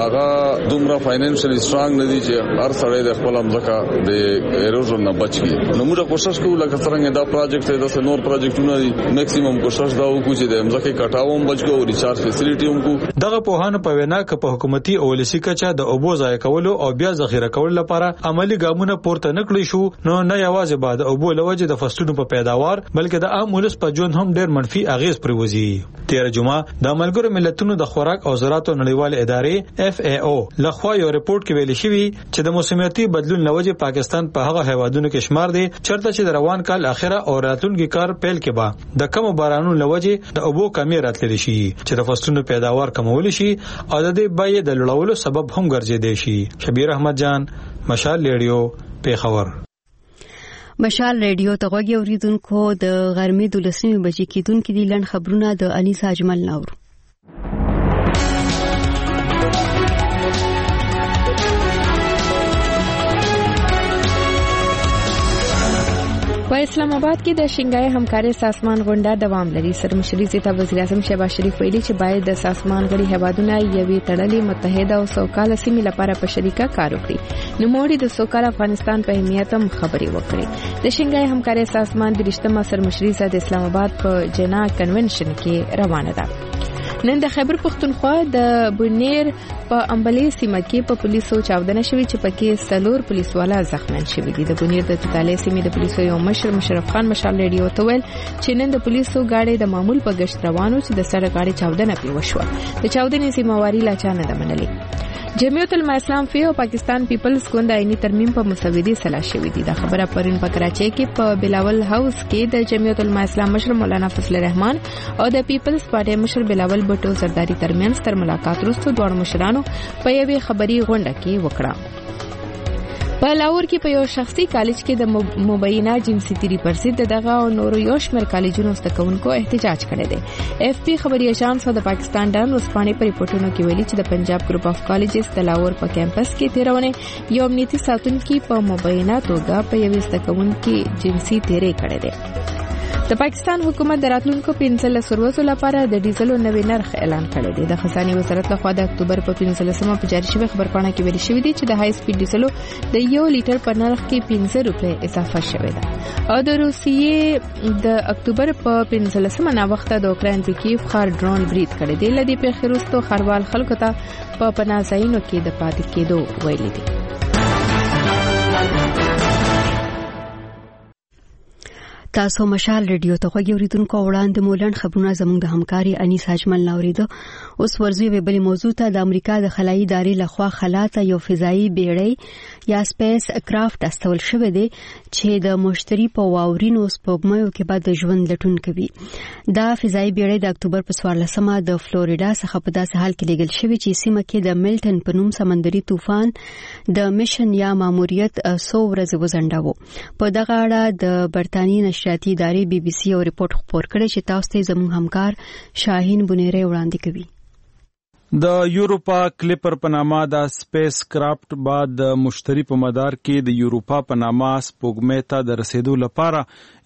هغه دومره فاینانشلی سترونګ ندي چې هر سړی د خپل ځمکه د ایروژن نه بچ کی نو موږ کوشش کوو لکه څنګه دا پروجیکټ د نور پروجیکټونه دي میکسیمم کوشش دا وکړو چې د ځمکې کټاوم بچ کو او ریچارج فیسیلیټي هم کو دغه په هانه په وینا ک په حکومتي او ولسی کچا د اوبو ضایع کولو او بیا ذخیره کولو لپاره عملی ګامونه پورته نکړي شو نو نه یوازې بعد اوبو لوجه د فصلونو په پیداوار بلکې د عام ولس په ژوند هم ډېر منفي اغیز پروزي 13 جمعه د ملګرو ملتونو د خوراک او زراعت نړیوال ادارې FAO لخوا یو ریپورت کې ویل شوی چې د موسمیاتي بدلون لوجه پاکستان په هغه هیوادونو کې شمار دی چرته چې د روان کال اخره او راتلونکي کال پیل کې به د کم بارانونو لوجه د اوبو کمی راتللی شي چې د فصلونو پیداوار کمول شي او د دې بای د لړولو سبب هم ګرځیدي شي. شبیر احمد جان، مشال ریډیو، پیښور. مشال ریډیو ته غوږی اوریدونکو د غرمې 12 بجې کېدونکې دي لړ خبرونه د انیس اجمل نور. په اسلام آباد کې د شنګای همکاري سازمان غونډه دوام لري. سرمشري زیتا وزیر اعظم شهباز شریف ویلي چې باید د سازمان غړي هیوادونه یوې تړلې متحده او سوکاله سیمې لپاره په شریکه کار وکړي. نو موږ د سوکاله افغانستان په اهمیت هم خبرې وکړي. د شنګای همکاري سازمان د رښتما سرمشري د اسلام آباد په جنا کنونشن کې روانه ده. نن د خیبر پختونخوا د بونیر په امبلي سیمه کې په پولیسو چاودنه شوې چې پکې سلور پولیسوالا زخمیان شوي دي. د بونیر د توتالې سیمې د پولیسو یو مشر مشرف خان مشال ریډیو ته ویل چې نن د پولیسو گاډي د معمول په گشت روانو چې د سړک گاډي چاودنه پی وشوه. د چاودنې ذمہواری لا چا نه ده منلې. جمعیت العلماء اسلام فی او پاکستان پیپلز ګوند آئینی ترمیم په مسودې سلا شوې دي. دا خبره پرون په کراچۍ کې په بلاول هاوس کې د جمعیت العلماء اسلام مشر مولانا فضل الرحمن او د پیپلز پارټي مشر بلاول بټو زرداری ترمنځ تر ملاقات وروسته دوه مشرانو په یوې خبري غونډه کې وکړه. په لاهور کې په یو شخصي کالج کې د مبینه جنسي تیری پر ضد دغه او نورو یو شمېر کالجونو ستکونکو احتجاج کړی دی. اف پی خبري اژانس د پاکستان ډان وسپانې په ریپورتونو کې ویلي چې د پنجاب ګروپ اف کالجز د لاهور په کیمپس کې تیرونه یو امنیتي ساتونکي په مبینه توګه په یو ستکونکو جنسي تیری کړی دی. د پاکستان حکومت د راتلونکو 15 ورځو لپاره د ډیزلو نوې نرخ اعلان کړی دی. د خزانه وزارت لخوا د اکتوبر په 15مه په جاری شوی خبرپاڼه کې ویل شوی دی چې د های سپیډ ډیزلو د 1 لیټر په نرخ کې 15 روپۍ اضافه شوی ده. او د روسیې د اکتوبر په 15مه نا وخت د اوکراین په کیف خار ډرون برید کړی دی. لدی په خروستو خروال خلکو ته په پناهځایونو کې د پاتې کېدو ویلي دي. تاسو مشال ریډیو ته غوږی اوریدونکو وړاندې مولن خبرونه زموږ د همکاري انیس اجمل نوریدو. اوس ورځي به بلی موضوع ته د امریکا د خلایي ادارې لخوا خلاته یو فضائي بیړۍ یا سپیس کرافټ استول شوې دی چې د مشتري په واورینو سپوږمیو کې بعد د ژوند لټون کوي. دا فضائي بیړۍ د اکتوبر په 14مه د فلوریدا څخه په داسې حال کې لګل شوې چې سیمه کې د ملټن په نوم سمندري طوفان د میشن یا ماموریت 100 ورځې وزنډاوه. په دغه اړه د برتانیې نشریاتي ادارې بي بي سي یو ریپورت خپور کړی چې تاسو ته زموږ همکار شاهین بنيري وړاندې کوي. د یوروپا کلیپر په نامه د سپیس کرافټ بعد د مشتری په مدار کې د یوروپا په نامه سپوږمۍ ته د رسیدو لپاره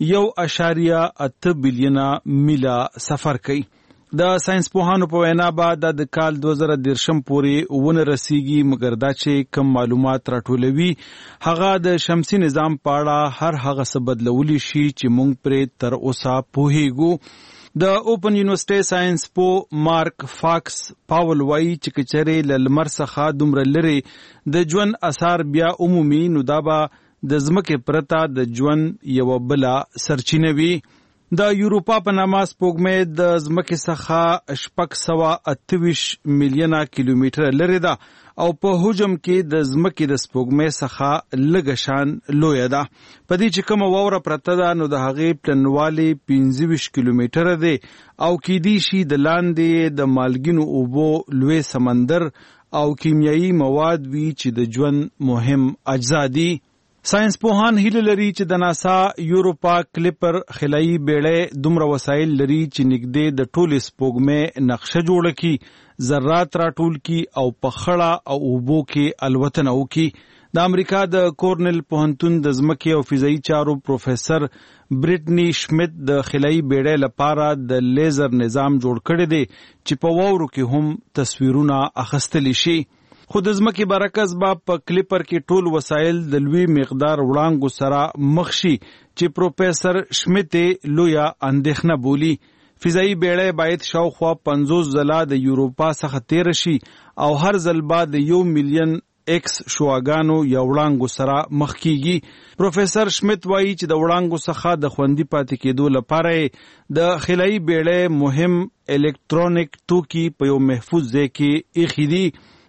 1.8 بلین میله سفر کوي. د ساينس پوهانو په وینا بعد د کال 2013 پورې ونه رسیږي، مګر دا چې کم معلومات راټولوي هغه د شمسي نظام په اړه هر هغه څه بدلولی شي چې موږ پرې تر اوسه پوهیږو. د اوپن یونیورسيټي ساينس پو مارک فاکس پاول وایي چې کچره لمر څخه دومره لري د ژوند اثر بیا عمومي نو دا به د ځمکې پرته د ژوند یو بل سرچینه وي. د یوروپا په نامه سپوږمۍ د ځمکې څخه 628 میلیونه کیلومتره لري ده او په حجم کې د ځمکې د سپوږمۍ څخه لږ شان لوی ده. په دې چې کوم واوره پرته ده نو د هغې پلنوالی 25 کیلومتره دی او کې دی شي د لاندې د مالګینو اوبو لوی سمندر او کیمیاوي مواد وی چې د ژوند مهم اجزا دي. ساينس پوهان هیله لري چې د ناسا یوروپا کلیپر خلایي بیړۍ دومره وسایل لري چې نږدې د ټولې سپوږمۍ نقشه جوړه کړي، ذرات راټول کړي او په خړه او اوبو کې الوتنه وکړي. د امریکا د کورنل پوهنتون د ځمکې او فضایي چارو پروفیسر بریټنی شمیت د خلایي بیړۍ لپاره د لیزر نظام جوړ کړی دی چې په واورو کې هم تصویرونه اخیستلی شي. خو د ځمکې برعکس به په کلیپر کې ټول وسایل د لوی مقدار وړانګو سره مخ شي چې پروفیسر شمیت لویه اندېښنه بولي. فضایي بیړۍ باید شاوخوا 50 ځله د یوروپا څخه تیر شي او هر ځل به د 1 میلیون ایکس شواګانو یا وړانګو سره مخ کیږي. پروفیسر شمیت وایي چې د وړانګو څخه د خوندي پاتې کېدو لپاره د خلایي بیړۍ مهم الکترونیک توکي په یو محفوظ ځای کې ایښي دي.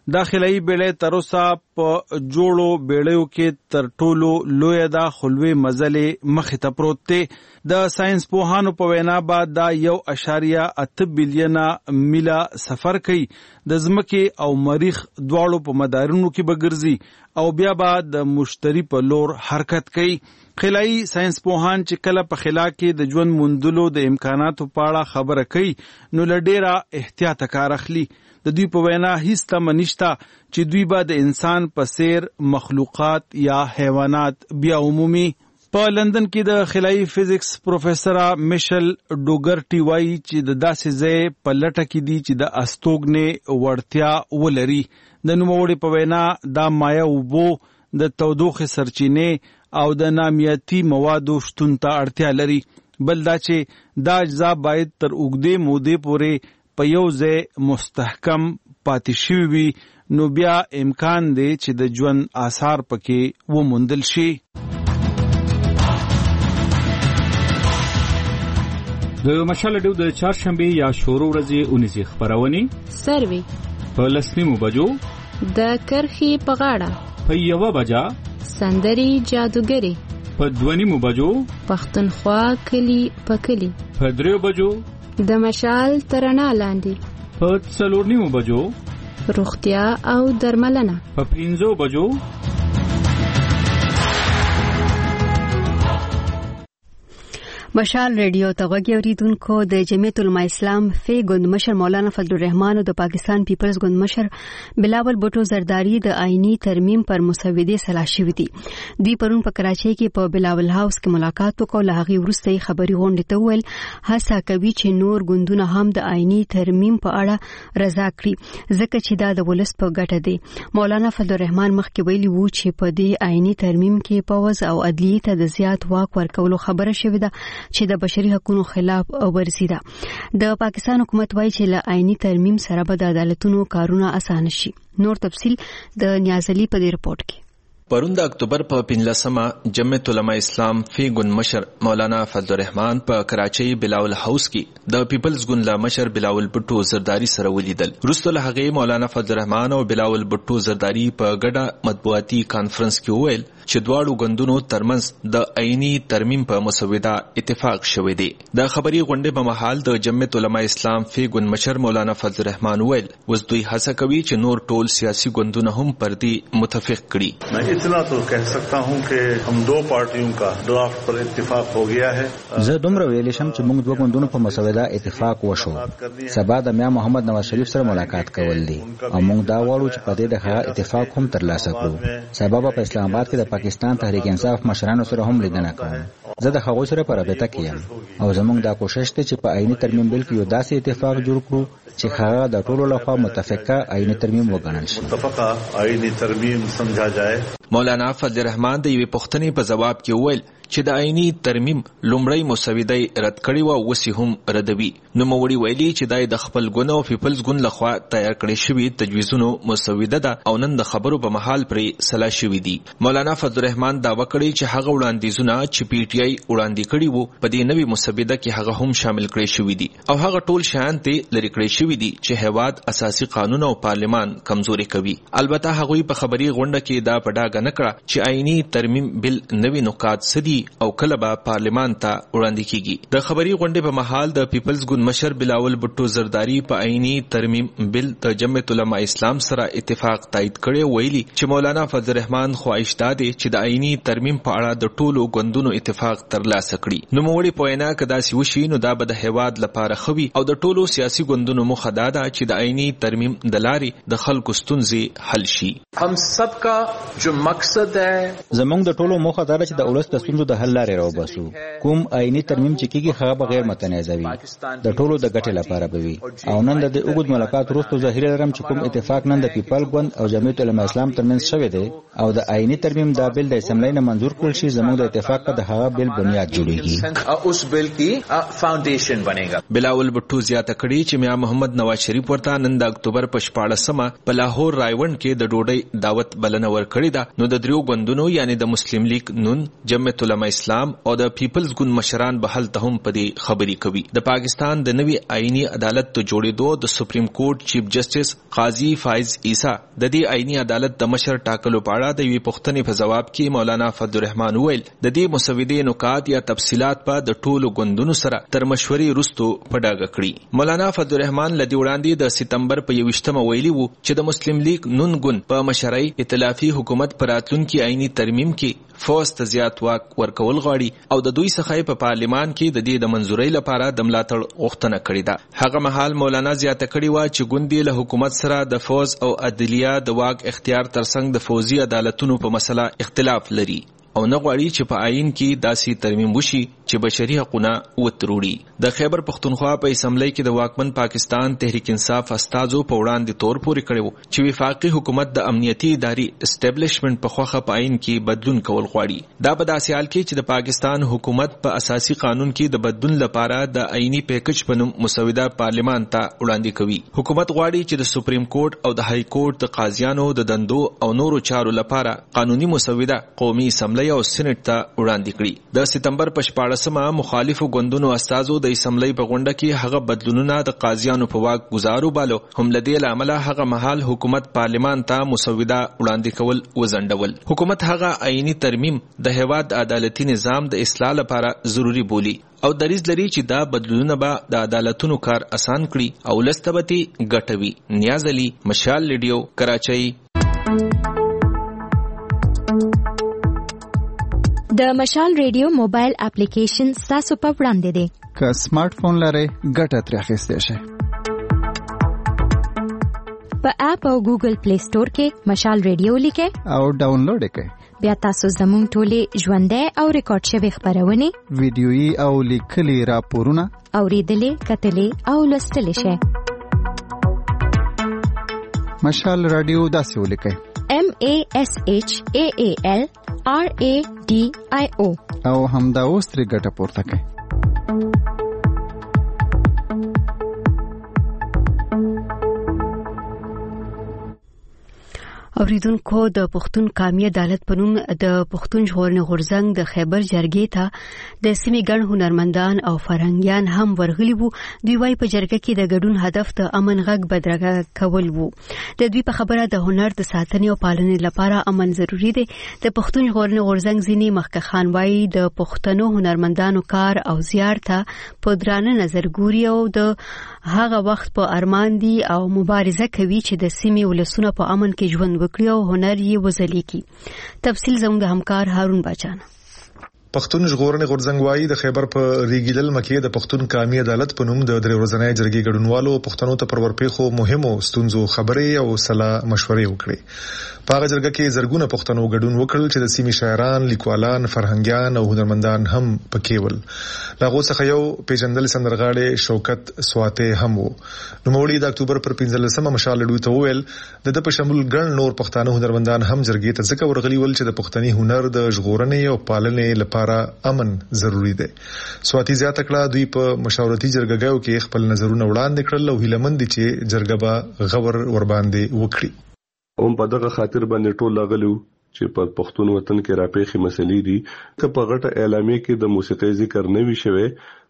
داخلي بیړۍ تر اوسه په جوړو بیړیو کې تر ټولو لوی دا خلوي مزلې مخې ته پروت دی. د ساينس پوهانو په وینا بعد دا 1.8 بلین میله سفر کوي. د ځمکې او مریخ دواړو په مدارونو کې بګرځي او بیا بعد د مشتری په لور حرکت کوي. خلایي ساينس پوهان چې کله په خلا کې د ژوند موندلو د امکاناتو په اړه خبره کوي نو لډیره احتیاط کار اخلي. د دوی په وینا هیڅ تمه نشته چې دوی به د انسان په څیر مخلوقات یا حیوانات بیا عمومي. په لندن کې د خلایي فزکس پروفیسور میشل ډوګرټي وایي چې د داسې ځای په لټه کې دي چې د استوګنې وړتیا ولري. د نوموړي په وینا دا مایع اوبو د تودوخې سرچینې او د نامیاتي موادو شتون ته اړتیا لري. بل دا چې دا اجزا باید تر اوږدې مودې پورې په یو ځای مستحکم پاتې شوي وي نو بیا امکان دی چې د ژوند آثار پکې وموندل شي. د مشال ډیو د چهارشنبه یا شورو ورځې اونیزي خبرونه سروي په لسنیمو بجو د کرخي په غاړه په 1 بجا سندري جادوګری په 2 بجو پښتونخوا کلی په کلی په 3 بجو د مشال ترنا لاندې په 4 بجو روغتیا او درملنه په 5 بجو مشال ریډیو ته غوږی اوریدونکو د جمعیت العلماء اسلام فی ګوند مشر مولانا فضل الرحمن او د پاکستان پیپلز ګوند مشر بلاول بوټو زرداری د آئینی ترمیم پر مسودې سلا شوې دي. دوی پرون په کراچۍ کې په بلاول هاوس کې ملاقات وکړ. له هغې وروسته خبري غونډې ته وویل هڅه کوي چې نور ګوندونه هم د آئینی ترمیم په اړه رضا کړي ځکه چې دا د ولس په ګټه دی. مولانا فضل الرحمن مخکې ویلي وو چې په دې آئینی ترمیم کې پوز او عدلیه ته د زیات واک ورکولو خبره شوې ده چې د بشري حقوقو خلاف ورزي ده. د پاکستان حکومت وایي چې له آئینی ترمیم سره به د عدالتونو کارونه اسانه شي. نور تفصيل د نیازلي په دې رپورت کې. پرون د اکتوبر په 15مه جمعیت العلماء اسلام فی ګوند مشر مولانا فضل الرحمن په کراچۍ بلاول هاوس کې د پیپلز ګوند مشر بلاول بټو زرداری سره ولیدل. وروسته له هغې مولانا فضل الرحمن او بلاول بټو زرداری په ګډه مطبوعاتي کانفرنس کې وویل چې دواړو ګوندونو ترمنځ د آئینی ترمیم په مسوده اتفاق شوی دی. د خبري غونډې په مهال د جمعیت العلماء اسلام فی ګوند مشر مولانا فضل الرحمن ویل اوس دوی هڅه کوي چې نور ټول سیاسي ګوندونه هم پر دې متفق کړي. इतना तो कह सकता हूं कि हम दो पार्टियों का ड्राफ्ट पर इत्तेफाक हो गया है. زه دومره ویلی شم چې موږ دوه ګوندونو په مسوده اتفاق وشو. سبا د میا محمد نواز شریف سره ملاقات کول دي او موږ دا غواړو چې په دې دغه اتفاق هم ترلاسه کړو. سبا په اسلام آباد کې د پاکستان تحریک انصاف مشرانو سره هم لیدنه کوم. زه د هغوی سره په رابطه کې یم او زموږ دا کوشش دی چې په آئینی ترمیم بل کې یو داسې اتفاق جوړ کړو چې هغه د ټولو لخوا متفقه آئینی ترمیم وګڼل شي. متفقه آئینی ترمیم سمجھا جائے. مولانا فضل الرحمن د یوې پوښتنې په جواب کې وویل چې د آئینی ترمیم لومړی مسوده رد کړی و او وسی هم ردوي. نو موړي ویلي چې دای د خپل ګوند او پیپلز ګوند لخوا تیار کړی شوی تجویزونو مسوده ده او نن د خبرو په محل پرې سلا شوی دي. مولانا فضل الرحمن دا وکړي چې هغه وړاندیزونه چې پی ټی آی وړاندې کړي وو په دې نوې مسوده کې هغه هم شامل کړی شوی دي او هغه ټول شیان ته لری کړی شوی دي چې هیواد اساسي قانون او پارلیمان کمزوري کوي. البته هغه په خبري غونډه کې دا پډاګه نکړه چې آئینی ترمیم بل نوې نکات سدي او کله به پارلیمان ته وړاندې کیږي. د خبري غونډې په محل د پیپلز ګوند مشر بلاول بټو زرداری په آئینی ترمیم بل د جمعیت العلماء اسلام سره اتفاق تایید کړي. ویلي چې مولانا فضل الرحمن خواهش داده چې د آئینی ترمیم په اړه د ټولو ګوندونو اتفاق ترلاسه کړي. نو موړي پوینا کدا سی وشي نو دا به د هیواد لپاره خوي او د ټولو سیاسي ګوندونو مخه دا ده چې د آئینی ترمیم د لارې د خلکو ستونزې حل شي. هم سب کا جو مقصد ہے زمونږ د ټولو مخه دا چې د ولس د ستونزو د حل لارې راوباسو. کوم آئینی ترمیم چې کیږي هغه بغیر متنازع وي د ټولو د ګټې لپاره به وي. او نن د اوږد ملاقات وروسته ظاهر لرم چې کوم اتفاق نن د پیپل ګوند او جمعیت العلماء اسلام ترمنځ شوی دی او د آئینی ترمیم دا بل د اسمبلی نه منظور کړل شي زمونږ د اتفاق په هغه بل بل بنیاد جوړیږي और उस बिल की फाउंडेशन बनेगा. بلاول بټو زیاته کړي چې میا محمد نواز شریف ورته نن د اکتوبر په 14مه په لاهور رایوند کې د ډوډۍ دعوت بلنه ورکړې ده. نو د دریو غوندونو یعنی د مسلم لیگ نون، جمعیت العلماء اسلام او د پیپلز ګوند مشران به هلته هم په دې خبري کوي. د پاکستان د نوي آئینی عدالت ته جوړېدو د سپریم کورټ چیف جسټس قاضي فایز عیسی د دې آئینی عدالت د مشر ټاکلو په اړه د یوې پوښتنې په جواب کې مولانا فضل الرحمن وویل د دې مسودې نکات یا تفصيلات په د ټولو غوندونو سره تر مشورې وروسته په ډاګه کړي. مولانا فضل الرحمن لدی وړاندې د سپتمبر په 21مه ویلي وو چې د مسلم لیگ نون ګوند په مشرۍ ائتلافي حکومت پر راتلونکي آئینی ترمیم کې فوز ته زیات واک ورکول غواړي او د دوی څخه په پارلیمان کې د دې د منځورۍ لپاره د ملاتړ غوښتنه کړې ده. هغه مهال مولانا زیاته کړې و چې ګوندې له حکومت سره د فوز او عدلیه د واک اختیار ترڅنګ د فوزي عدالتونو په مسله اختلاف لري او نه غواړي چې په آئین کې داسې ترمیم وشي چې بشري حقوقونه وتروړي. د خیبر پختونخوا په اسمبلی کې د واکمن پاکستان تحریک انصاف استازو په وړاندې تور پورې کړو چې وفاقي حکومت د امنیتي ادارې اسټابلیشمنت په خوخه په آئین کې بدلون کول غواړي. دا په داسې حال کې چې د پاکستان حکومت په اساسي قانون کې د بدلون لپاره د آئینی پیکج په نوم مسوده پارلیمان ته وړاندې کوي. حکومت غواړي چې د سپریم کورټ او د های کورټ د قاضیانو د دندو او نورو چارو لپاره قانوني مسوده قومي اسمبلی او سېنات ته وړاندې کړي. د سپتمبر په 14مه مخالفو ګوندونو استازو د اسمبلی په غونډه کې هغه بدلونونه د قاضیانو په واک گزارو بالو هم لدې لامل هغه محل حکومت پارلیمان ته مسوده وړاندې کول وزندول. حکومت هغه آئینی ترمیم د هیواد عدالتي نظام د اصلاح لپاره ضروری بولی او دریز لري چې دا بدلونونه به د عدالتونو کار آسان کړي او لستبتی ګټوي. نیاز علي، مشال ریډیو، کراچۍ. د مشال ریډیو موبایل اپلیکیشن تاسو په وړاندې دی. که سمارټ فون لرئ ګټه ترې اخیستی شئ. په اپ او ګوګل پلی سٹور کې مشال ریډیو لیکئ او ډاونلوډ یې کړئ. بیا تاسو زموږ ټولې ژوندۍ او ریکارډ شوې خبرونه، ویډیويي او لیکلي راپورونه اوریدلې، کتلې او لوستلې شئ. مشال رادیو داسې ولیکئ: MASHAAL RADIO او همدا اوس ترې ګټه پورته کړئ. اوریدونکو د پښتون قومي عدالت په نوم د پښتون ژغورنې غورځنګ د خیبر جرګې ته د سیمې ګڼ هنرمندان او فرهنګیان هم ورغلي وو. دوی وايي په جرګه کې د ګډون هدف د امن غږ بدرګه کول وو. د دوی په خبره د هنر د ساتنې او پالنې لپاره امن ضروری دی. د پښتون ژغورنې غورځنګ ځینې مخکخان وايي د پښتنو هنرمندانو کار او زیار ته په درانه نظر ګوري او د هغه وخت په ارمان دي او مبارزه کوي چې د سیمې ولسونه په امن کې ژوند وکړي او هنر یې وځلیږي. تفصیل زموږ د همکار هارون باچانه. پښتون ژغورنې غورځنګ وايي د خیبر په ریګیدل مکه د پښتون قومي عدالت په نوم د درې ورځنۍ جرګې ګډونوالو پښتنو ته پر ورپېخو مهمو ستونزو خبرې او صلاح مشورې وکړي. په هغه جرګه کې زرګونه پښتنو ګډون وکړل چې د سیمې شاعران، لیکوالان، فرهنګیان او هنرمندان هم پکې ول. لاغو څخه یو پیژندل سندرغاړي شوکت سواته هم وو. نو مولوی د اکتوبر پر 15مه مشال ډوی ته وویل د په شمول ګڼ نور پښتانه هنرمندان هم جرګې ته ځکه ورغلي ول چې د پښتني هنر د ژغورنې او پالنې لپاره امن ضروری دی. سواتی زیاته کړه دوی په مشاورتي جرګګاو کې خپل نظرونه وړاندې کړل او هیلمند دي چې جرګه به غور ور باندې وکړي. په دغه خاطر باندې ټول لاغلو چې په پښتون وطن کې راپېخي مسلې دي که په غټه اعلامیه کې د موسیقي ذکر نه وی شوی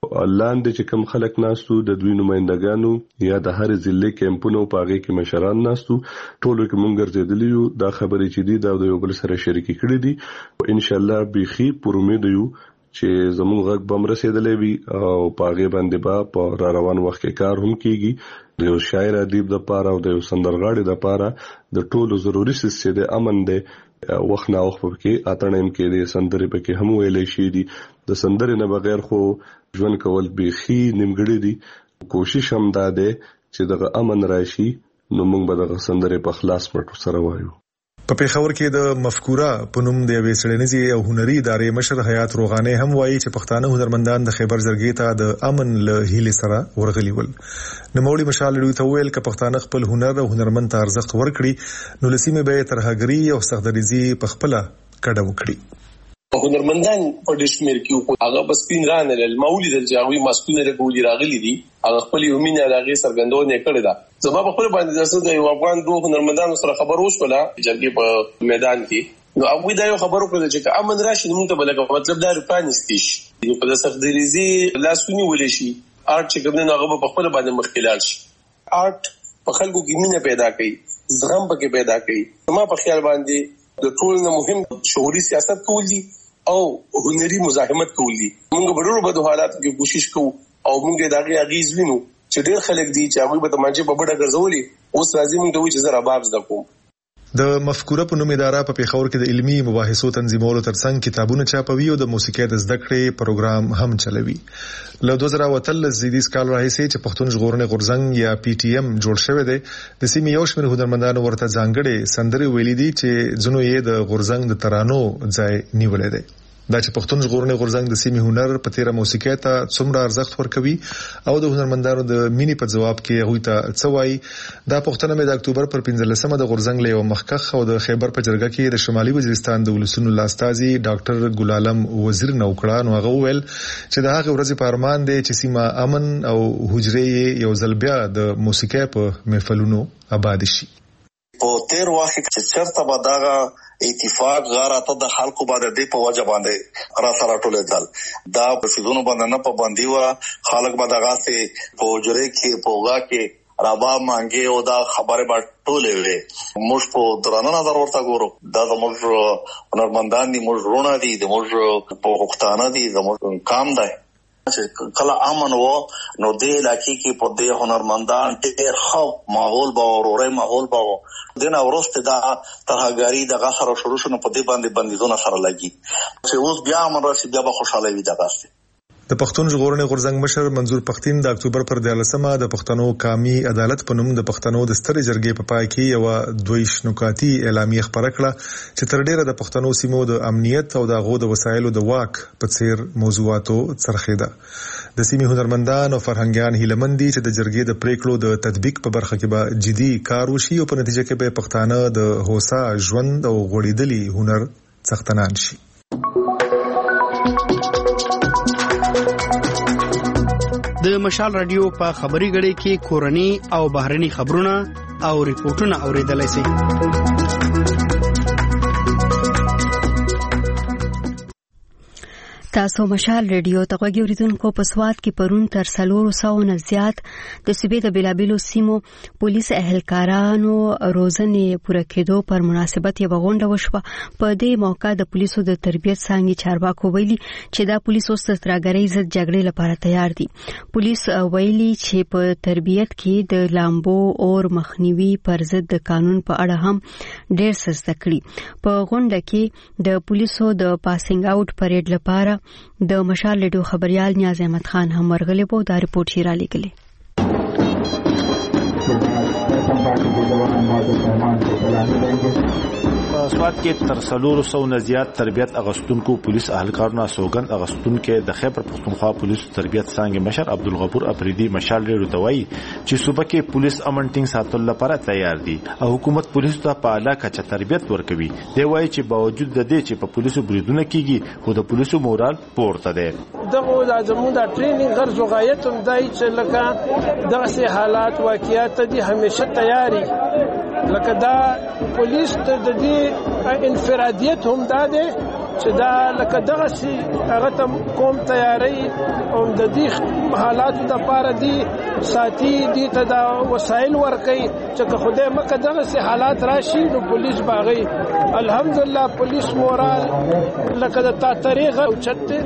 لاندې چې کم خلک ناستو د دوی نمائندګانو یا د هر ضلع کیمپونو پاغي کې مشران ناستو ټولو کې مونږ ګرځېدلی یو. دا خبرې چې دي دا د یو بل سره شریک کړي دي او ان شاء الله بيخي پر امید یو چې زموږ غږ بم رسیدلې وي او پاغي باندې با په روان وخت کې کار هم کیږي. د یو شاعر ادیب د پاره او د یو سندرغاړي د پاره د ټولو ضروري څه د امن دی وخت نه وخت کې اتنم کې د سندرې پکې هم ویلې شي دي. د سندرې نه بغیر خو ژوند کول بيخي نیمګړی دي. کوشش هم دا ده چې د امن راشي نو موږ به د سندرې په خلاص پټو سره وایو. په پیښور کې د مفکوره په نوم د یوې څېړنیزې او هنري ادارې مشر حیات روغاني هم وایي چې پښتانه هنرمندان د خیبر جرګې ته د امن له هیلې سره ورغلي ول. نوموړي مشال ډوی ته ویل چې پښتانه خپل هنر او هنرمند ته ارزښت ورکړي نو لسیمه به ترهګری او سختدریزي په خپل کډه وکړي. هنرمندان په دې شمیر کې هغه بس پین رانه المولد الجاوي مسكونه له ګولې راغلي دي هغه خپل یومینه راغي سرګندونه کړی دا زما په خپل باندې درسته د افغان دوه هنرمندانو سره خبر وشوله جرګې په میدان کې نو هغه دا یو خبرو کړل چې امن راشي نو ته بلګه مطلب دا پانستیش نو په صفدریزي لاسونی ولې شي آرټ چې کوم نه هغه په خپل باندې مخکلال شي آرټ په خلکو کې مینه پیدا کوي زغم پکې پیدا کوي زما په خیال باندې د ټول نه مهم شعوري سیاست کول دي او هنري مزاحمت کول دي موږ په ډېرو بدو حالاتو کې کوشش کوو او موږ دا غي اغیز وینو چې ډېر خلک دي چې هغه به تمانچه په بڑا ګرځولي اوس راځي موږ ته وایي چې زه رباب زده کوم د مفکوره په نوم اداره په پیښور کې د علمي مباحثو تنظیمولو ترڅنګ کتابونه چاپوي او د موسیقۍ د زده کړې پروګرام هم چلوي. له 2013 زیدیس کال راهیسې چې پښتون ژغورنې غورځنګ یا پی ټی ایم جوړ شوی دی د سیمې یو شمېر هنرمندانو ورته ځانګړي سندرې ویلي دي چې ځنو یې د غورځنګ د ترانو ځای نیولې دی. دا چې پښتون ژغورنې غورځنګ د سیمې هنر په تیره موسیقۍ ته څومره ارزښت ورکوي او د هنرمندانو د مینې په جواب کې هغوی ته څه وایي دا پوښتنه مې د اکتوبر پر 15مه د غورځنګ له یو مخکخ او د خیبر په جرګه کې د شمالي وزیرستان د ولسونو لاستازي ډاکټر ګلالم وزیر نو کړه نو هغه وویل چې د هغه ورځې په ارمان دی چې سیمه امن او حجرې یو ځل بیا د موسیقۍ په محفلونو آباد شي. په تیر وخت کې چرته به دا اتفاق غاراته د خلکو باندې د په وجه باندې را سره ټولې دل دا په سيزونو باندې نه په باندې و خلک به دغه سي په جوړې کې پوغا کې رابا مانګي او دا خبره به ټولې وي موږ په درانه نظر ورته ګورو دا زموږ هنرمندان دي موږ رونه دي د موږ په وختانه دي زموږ کام دی کله امن وو نو دې علاقې کې په دې هنرمندان ډېر ښه ماحول به اوروري ماحول به دنه ورسته دا تهګاری د غسر شروع شنو په دې باندې بندیزونه سره لګي چې اوس بیا امن راشي بیا به خوشاله وي دا غاسته. د پښتون ژغورنې غورځنګ مشر منظور پښتين د اکتوبر پر 13مه د پښتنو قومي عدالت په نوم د پښتنو د سترې جرګې په پای کې یو دوی شنوکاتی اعلامیه خبره کړه چې تر ډیره د پښتنو سیمو د امنیت او د غو د وسایلو د واک په څیر موضوعاتو څرخیده. د سیمې هنرمندان او فرهنګيان هیلمندي چې د جرګې د پریکړو د تطبیق په برخه کې به جدي کار وشي او په نتیجه کې به پښتانه د هوسا ژوند او غوړېدلي هنر څښتنان شي. د مشال رادیو په خبري غړي کې کورني او بهرني خبرونه او ریپورتونه اوریدلای شئ. تاسو مشال ریډیو ته غوږی اوریدونکو په سواد کې پرون تر 400 نه زیات د صوبې د بلابلو سیمو پولیس اهلکارانو روزنې پوره کېدو پر مناسبت یو غونډه وشوه. په دې موقع د پولیسو د تربیت څنګه چارواکو ویلي چې دا پولیس اوس د ترګړۍ ضد جګړې لپاره تیار دي. پولیس ویلي چې په تربیت کې د لامبو اور مخنیوي پر ضد د قانون په اړه هم ډېر څه زده کړي. په غونډه کې د پولیسو د پاسینګ آوټ پریډ لپاره د مشال ریډیو خبريال نیاز احمد خان هم ورغلی وو. دا ریپورت یې را لېږلی. سواد کې تر 400 نه زیات تربیت اغستونکو پولیس اهلکارانو سوګند اغستونکو د خیبر پختونخوا پولیس تربیت څنګه مشر عبدالغفور افریدي مشال ریډیو دوی چې صوبه کې پولیس امن ټینګ ساتل لپاره تیار دي او حکومت پولیس ته په اعلی کچه تربیت ورکوي. دی وایي چې باوجود د دې چې په پولیسو بریدونه کیږي خو د پولیسو مورال پورته دی. دغه زموږ د ټریننګ غرض او غایت هم دی چې لکه دغه حالات واقعیت دي همیشه تیاری لکه دا پولیس ته د دې انفرادیت هم داده چې دا لکه دغه سي هغه ته کوم تیاری او د دې حالات د لپاره دي ساتي دي ته دا وسایل ورکي چې خدای مکه دغه سي حالات راشي نو پولیس باغی الحمدلله پولیس مورال لکه د تا طریقه او چته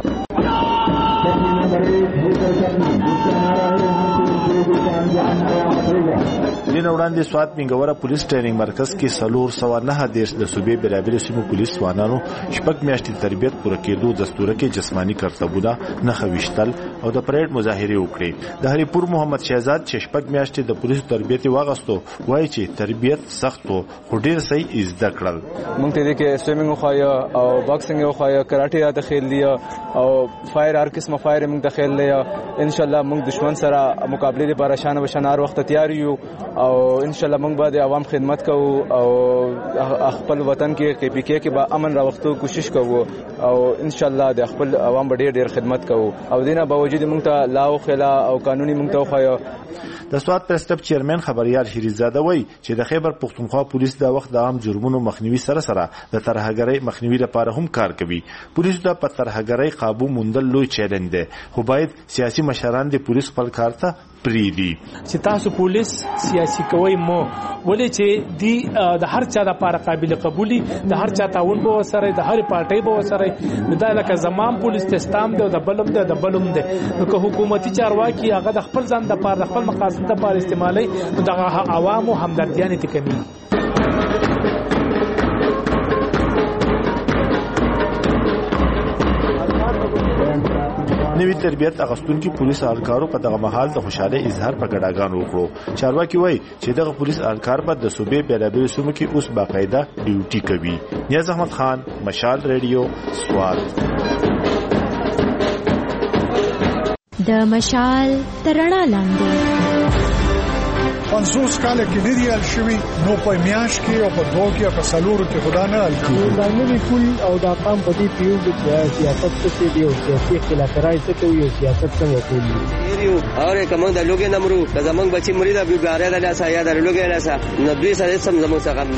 دین وړاندې سواد منګوره پولیس ټریننګ مرکز کې 409 د صوبې بلابل سیمو پولیس وانانو شپږ میاشتې تربیت پوره کېدو دستوره کې جسمانی کرتبونه نه خويشتل او د پریډ مظاهره وکړي. د هریپور محمد شهزاد چې شپږ میاشتې د پولیس تربیت واغستو وایي چې تربیت سخت خو ډیر صحیح زده کړل. مونږ ته کې سویمینګ خو او باکسینګ خو کراټه د خېل دی او فایر هر قسمه فایر مونږ د خېل دی. ان شاء الله مونږ دشمن سره مقابله لپاره شان و شنار وخت تیار یو او ان شاء الله موږ به د عوام خدمت کوو او خپل وطن کې KPK کې به امن راوستو کوشش کوو او ان شاء الله د خپل عوام به ډیر خدمت کوو او دینه باوجود موږ ته لاو خلا او قانوني موږ ته خو د سواد پرستب چیرمن خبريال شریزاده وای چې د خیبر پختونخوا پولیس د وخت د عام جرمونو مخنیوي سره د ترهګرۍ مخنیوي لپاره هم کار کوي. پولیس د ترهګرۍ قابو موندل لوی چیلنج دی، خو باید سیاسي مشران د پولیس خپل کار ته پریدي. چې تاسو پولیس سیاسي کوي مو ولې چې دی د هر چا لپاره قابل قبولي، د هر چا تعاون به وسره، د هر پارټي به وسره، نو دا لکه زمام پولیس تستام دی د بلم دی د بلم دی. نو که حکومتي چارواکي هغه د خپل ځان د لپاره د خپل مقاصد لپاره استعمالي، نو د عوامو همدردیان ته کمی. نوی تربیت اغستونکو پولیس اهلکارو په دغه محل د خوشاله اظهار په ګډاګانو وکړو. چارواکي وایي چې دغه پولیس اهلکار په د صوبې بیلابیلو سیمو کې اوس باقاعده ډیوټي کوي. نیاز احمد خان، مشال ریډیو، سوات. د مشال ترڼا لاندې 50 کال کې لري الشوي نو په میاش کې او په دوه کې په سلورو کې خدا نه الکی دا نوی کول او دا قام په دې پیو کې سیاست څه دی او سیاسي خلافکارای څه کوي او سیاست څنګه کوي یو اوره کوم د لوګي نمرو د زمنګ بچي مرید ابو ګاره د لاسه یا د لوګي لاسه نو دوی سره سم زمو څخه غم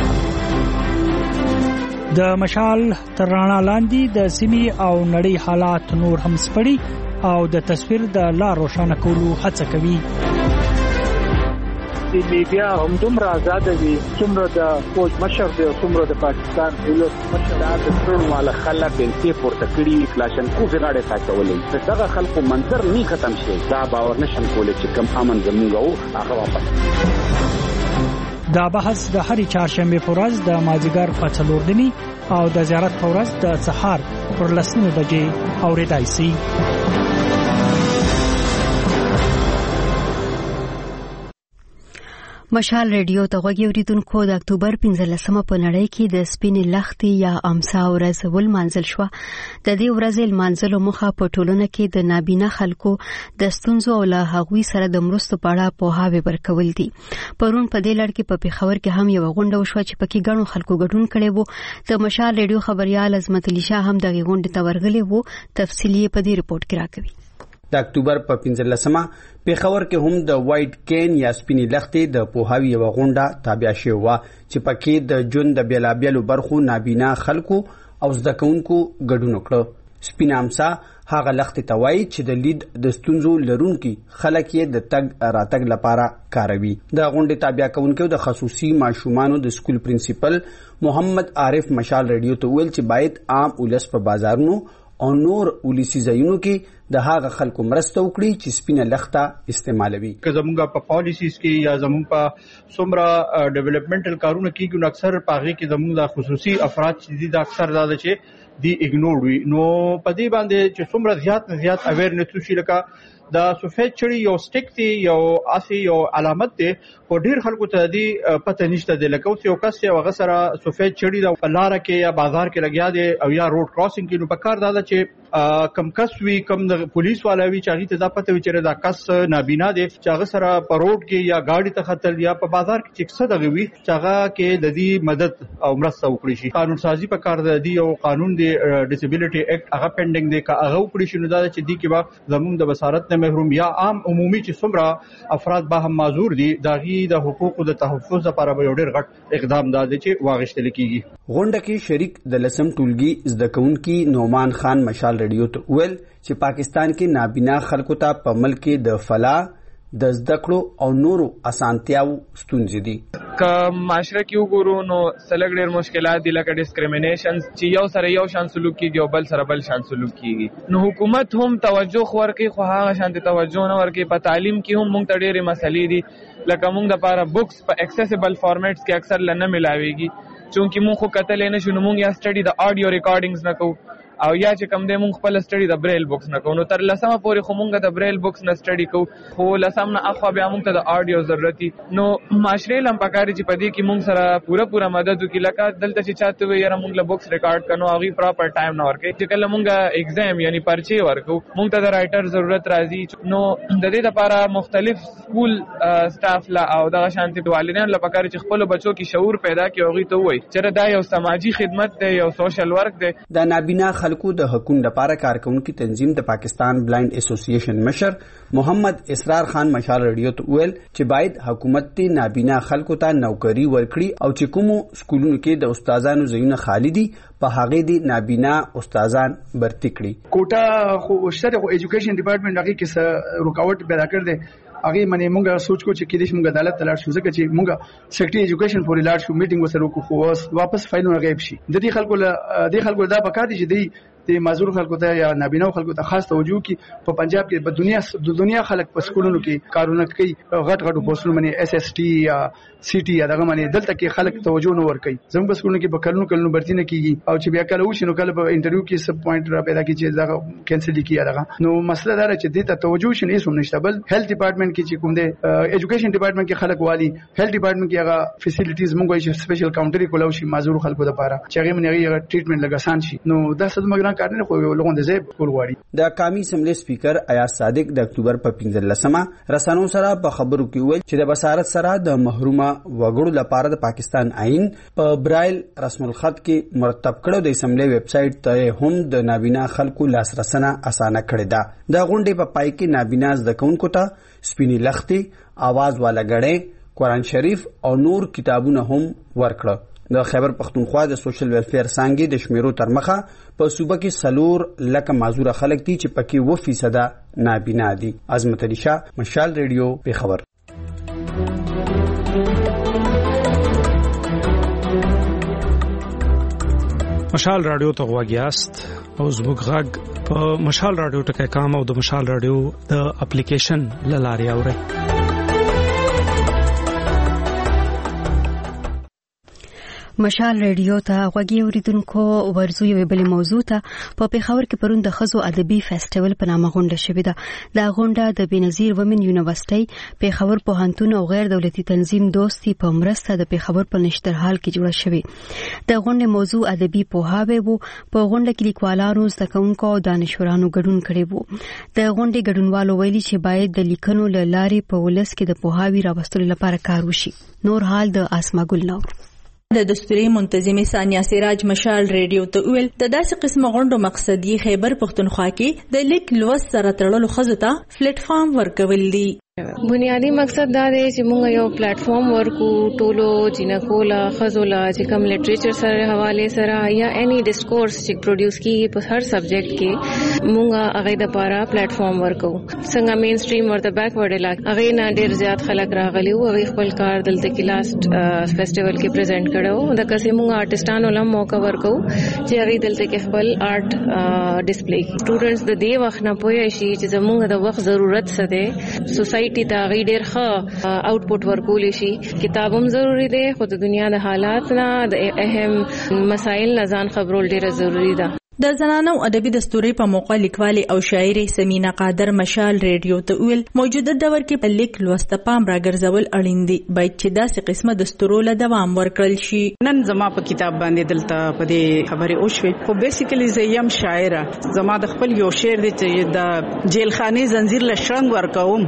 نشته. د مشال ترڼا لاندې د سیمي او نړۍ حالات نور هم سپړي او د تصویر د لا روښانه کولو هڅه کوي. د میډیا هم دومره آزاد دي څومره د فوج مشر دی او څومره د پاکستان دولت مشر د ټول مال خلک انتي پورته کړي کلاشن کو غاړه ساتولې دغه خلکو منظر نه ختم شي دا باور نشم کولای چې کم امن زموږ او هغه واپس. دا بحث د هرې چهارشنبه په ورځ د مازیګر په 4 دني او د زیارت په ورځ د سحر پر 10 بجې اوریدای شي. مشال ریډیو ته غوږی اوریدونکو د اکتوبر 15مه په نړۍ کې د سپینې لختې یا امسا ورځ ولمانځل شو. د دې ورځې لمانځلو موخه په ټولنه کې د نابینا خلکو د ستونزو او له هغوی سره د مرستو په اړه پوهاوی ورکول دي. پرون په دې لړ کې په پیښور کې هم یو غونډه وشوه چې پکې ګڼو خلکو ګډون کړي وو. د مشال ریډیو خبريال عظمت علي شاه هم دغه غونډه ته ورغلی وو. تفصیلی په دې رپورت کې راکوي. د اکتوبر په 15مه پیښور کې هم د وایټ کین یا سپینې لختې د پوهاوی یو غونډه تابع شوه چې پکې د جون د بیلابیلو برخو نابینا خلکو او زده کوونکو ګډون وکړ. سپینه امسا هغه لختې ته وایي چې د لید د ستونزو لرونکي خلک یې د تګ راتګ لپاره کاروي. د غونډې تابع کوونکو د خصوصي ماشومانو د سکول پرنسپل محمد عارف مشال ریډیو ته ویل چې باید عام ولس په بازارونو او نور ولسی ځایونو کې د هغه خلکو مرسته وکړي چې سپینه لخته استعمالوي. که زموږ په پالیسیز کې یا زموږ په څومره ډیولپمنټل کارونه کیږي نو اکثر پاغي کې زموږ د خصوصي افراد چې د اکثر زیاده چې دی اګنور وي نو په دې باندې چې څومره زیات اویرنس شي لکه دا سفید چړی یو سټیک دی یو اسی یو علامت دی او ډیر خلکو ته دی پته نشته دی لکه اوس یو کس یو غسره سفید چړی د لار کې یا بازار کې لګیا دی او یا روډ کراسینګ کې نو په کار دا چې کم کس وی کم د پولیس والا وی چې هغه ته پته وی چې دا کس نابینا دی چې هغه سره په روډ کې یا گاډي ته خطر یا په بازار کې چې څه دغه وی چې هغه کې د دې مدد او مرسته وکړي شي. قانون سازي په کار دی او قانون دی ډیسیبিলিټي ایکټ هغه پینډینګ دی که هغه وکړي شي نو دا چې دی کې با زموږ د بصارت نه محروم یا عام عمومي چې څومره افراد به هم معذور دي داغي د حقوقو د تحفظ لپاره به ډېر غټ اقدام دی چې واغښتل کیږي. غونډه کې شریک د لسم ټولګي زده کوونکي نومان خان مشال ریډیو ته ویل چې پاکستان کې نابینا خلکو ته په ملک کې د فلاح د زده کړو او نورو اسانتیاو ستونزې دي. که معاشره کې وګورو نو سلګ ډېر مشکلات دي لکه ډیسکریمینیشن چې یو سره یو شان سلوک کیږي او بل سره بل شان سلوک کیږي. نو حکومت هم توجه ورکړي خو هغه شان توجه نه ورکړي. په تعلیم کې هم موږ ته ډېرې مسلې دي لکه موږ د لپاره بوکس په اکسیسیبل فارمیټس کې اکثر لنه ملاويږي چونکه موږ خو کتل نه شو نو موږ یا سټډي د اډیو ریکارډینګز نه کوو او یا چې کوم دې مونږ خپل سټډي د بریل بوکس نه کوو. نو تر لسمه پورې خو مونږ د بریل بوکس نه سټډي کوو، خو لسم نه اخوا بیا مونږ ته د آډیو ضرورت دي. نو معاشره لم پکاري چې پدې کې مونږ سره پوره مدد وکړي. لکه دلته چې چاته وي یاره مونږ له بوکس ریکارډ کنو هغه پراپر ټایم نه ورکړي. چې کله مونږ ایگزام یعنی پرچی ورکو مونږ ته د رائټر ضرورت راځي. نو د دې لپاره مختلف سکول سټاف لا او د شانتي والدین لپاره پکاري چې خپل بچو کې شعور پیدا کړي او غي ته وایي چې دا یو سماجی خدمت دی، یو سوشل ورک دی. د نابینا خلکو د حقوقو لپاره کارکونکو تنظیم د پاکستان بلایند اسوسییشن مشر محمد اسرار خان مشال رادیو ته ویل چې باید حکومت ته نابینا خلکو ته نوکری ورکړي او چې کوم سکولونو کې د استادانو ځایونه خالی دي په هغه دي نابینا استادان برتی کړي. کوټه خو شته خو ایجوکیشن ډپارټمنټ هغه کې رکاوټ پیدا کړ دي. هغه منی مونږه سوچ کو چې کله مونږ عدالت تلاړ شو ځکه چې مونږه سیکټری ایجوکیشن پورې لاړ شو میټینګ وسره وکړو، واپس فایلونه غیب شي. د دې خلکو دا پکار دي چې د معذور خلکو ته یا نابینا خلکو ته خاص توجه کی. په پنجاب کې په دنیا خلک په سکولونو کې کارونه کوي، غټ پوسټونه باندې اس اس ټي یا سی ټي یا دغه باندې دلته کې خلک توجه نه ور کوي. زموږ په سکولونو کې په کلونو برتی نه کیږي او چې بیا کله وشي نو کله په انټرویو کې سب پوینټ را پیدا کیږي چې دغه کینسل کیږي. دغه نو مسله دا چې دې ته توجه شنه هیڅ هم نشته. بل هیلث ډپارټمنټ کې چې کوم دی ایجوکیشن ډپارټمنټ کې خلک والی هیلث ډپارټمنٹ کې هغه فیسیلیټیز مونږ یې سپیشل کاونټر کولاو شي معذور خلکو لپاره چې هغه منغي ټریټمنټ لګاسان شي. نو دا څه مګران کار نه خو لغون د زیب کول غواړي. د قومي اسمبلی سپیکر ایاز صادق د اکتوبر په 15مه رسنیو سره په خبرو کې ویل چې د بصارت سره د محرومه وګړو لپاره د پاکستان آئین په برایل رسم الخط کې مرتب کړو. د اسمبلی ویب سټ ته هم د نابینا خلکو لاسرسنه اسانه کړې ده. د غونډې په پای کې نابینا زده کوونکو ته سپینی لختي، आवाज والا غړې، قرآن شریف او نور کتابونه هم ورکړه. د خیبر پختونخوا د سوشل ویلفیر څانګې د شمیرو تر مخه په صوبه کې 4 لکه معذور خلک دي چې پکې 2% نابینا دي. عظمت علي شاه، مشال ریډیو، پیښور. مشال رادیو ته غواګیاست او زموږ غږ په مشال رادیو ټکای کام او د مشال رادیو د اپلیکیشن لاري اوري. مشال ریډیو ته غوږی اوریدونکو ورزو یو بل موضوع ته په پیښور کې پرون د خزو ادبي فیسټیوال په نامه غونډه شوې ده. دا غونډه د بنظیر ومن یونیورسيټي پیښور پوهنتون او غیر دولتي تنظیم دوستي په مرسته د پیښور په نشترحال کې جوړه شوې. د غونډې موضوع ادبي پوهاوی وو. په غونډه کې لیکوالانو، زده کوونکو او دانشورانو ګډون کړی وو. د غونډې ګډونوالو ویلي چې باید د لیکنو له لارې په ولس کې د پوهاوی راوستلو لپاره کار وشي. نور حال د اسما ګل نور. د دستوري منتظمه ثانیه سراج مشال ریډیو ته ویل د داسې قسمه غونډو مقصد یې خیبر پختونخوا کې د لیک لوست سره تړلو خزو ته پلیټ فارم ورکول دي. بنیادی مقصد دا دی چې موږ یو پلیټ فارم ورکو ټولو جنکو لا خزو لا چې کوم لټریچر سره حواله سره یا اني ډیسکورس چې پروډوس کیږي په هر سبجیکټ کې موږ هغه د لپاره پلیټ فارم ورکو. څنګه مین سټریم ورته بیکورډ علاقې هغه نه ډیر زیات خلک راغلي وو، هغه خپل کار دلته کې لاست فیسټیوال کې پریزنټ کړو. د کسې موږ آرټستانو له موقع ورکو چې هغه دلته کې خپل آرټ ډیسپلی کوي. سټوډنټس د دې وخت نه پوهی شي چې زموږ د وخت ضرورت څه دی. سوسایټي ته غي ډېر ښه آوټپوټ ورکول شي. کتاب هم ضروری دی، خو د دنیا د حالات نه د اهم مسایل نه ځان خبرول ډېر ضروری ده. د زنانو ادبي دستوري په موقع لیکوالي او شاعري سمینا قادر مشال ریډیو ته ویل موجوده دور کې په لیک لوست پام راګرځول اړین دي، باید چې داسې قسمه دستورو له دوام ورکړل شي. نن زما په کتاب باندې دلته په دې خبرې اوښوي، خو بیسیکلی زه یم شاعره. زما د خپل یو شعر دی چې د جیلخانه زنجیر له شرنګ ورکوم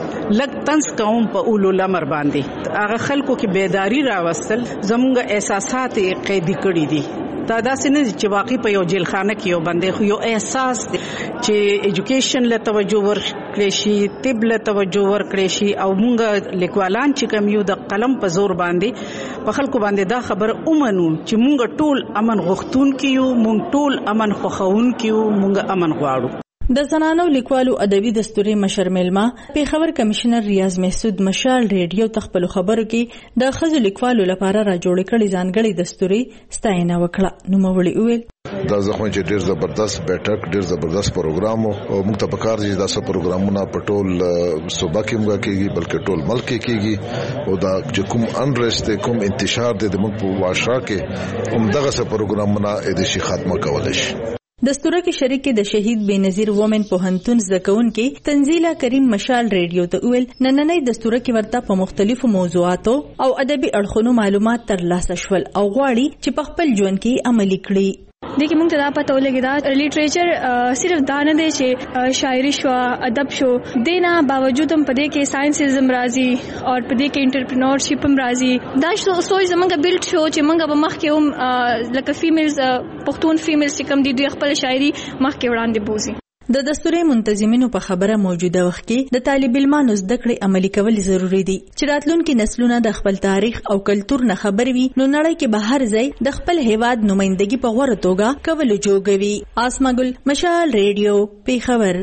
لګ تنس کوم په اولو لمر باندې. هغه خلکو کې بیداری راوستل زموږ احساسات قیدی کړی دي. دا داسې نه چې واقعي په یو جیلخانه کې یو بندي خو یو احساس دی چې ایجوکیشن له توجه ورکړي شي، طب له توجه ورکړي شي او موږ لیکوالان چې کوم یو د قلم په زور باندې په خلکو باندې دا خبر اومنو چې موږ ټول امن غوښتون کیو، موږ ټول امن خوښون کیو، موږ امن غواړو. د زنانو لیکوالو ادبي دستوري مشر میلما پیښور کمشنر ریاض محسود مشال ریډیو تخپل خبرو کې د خزو لیکوالو لپاره را جوړ کړي ځانګړي دستوري ستاینه وکړه. نو مولوی ویل دا ځکه چې ډېر زبردست بیٹک، ډېر زبردست پروګرام او موږ ته پکار دي دا سه پروګرامونه په ټول صوبه کې موږ کېږي بلکې ټول ملک کې کېږي. او دا چې کوم انریسټ کوم انتشار د موږ په معاشره کې هم دغه سه پروګرامونه د شي خاتمه کول شي. دستوره کې شریک د شهید بېنظیر وومن پوهنتون زدهکوونکي تنزیله کریم مشال ریډیو ته ویل نننۍ دستوره کې ورته په مختلفو موضوعاتو او ادبي اړخونو معلومات ترلاسه شول او غواړي چې په خپل ژوند کې عملي کړي. देखिए मुझे तो पता लगे दा लिटरेचर सिर्फ दान दे छे शायरी शो अदब शो देना बावजूद हम पदे के साइंसिज्म राजी और पदे के एंटरप्रेन्योरशिप हम राजी दाश सोच जमंगा बिल्ड शो चे मंगा बमख के लक फीमेल्स पख्तून फीमेल्स कम दी दो खपल शायरी मख के वړاندې بوزي. د دستوري منتظمینو په خبره موجوده وخت کې د طالب علمانو زده کړې عملي کول ضروری دي چې راتلونکي نسلونه د خپل تاریخ او کلچر نه خبر وي نو نړۍ کې بهر ځای د خپل هیواد نمائندګي په غوړه توګه کول جوړوي. آسما ګل مشال ریډیو پیښور.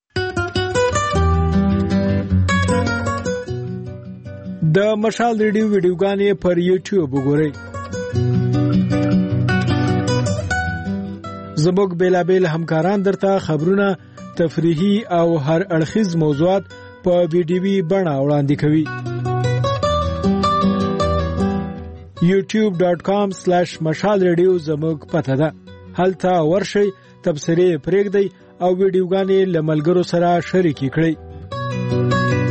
د مشال ریډیو ویډیوګانې پر یوټیوب وګورئ. زموږ بیلابیل همکاران درته خبرونه تفریحي او هر اړخیز موضوعات په ویډیوي بڼه وړاندې کوي. youtube.com/mashalradio زموږ پته ده. هلته ورشئ، تبصرې پرېږدئ او ویډیوګانې له ملګرو سره شریکې کړئ.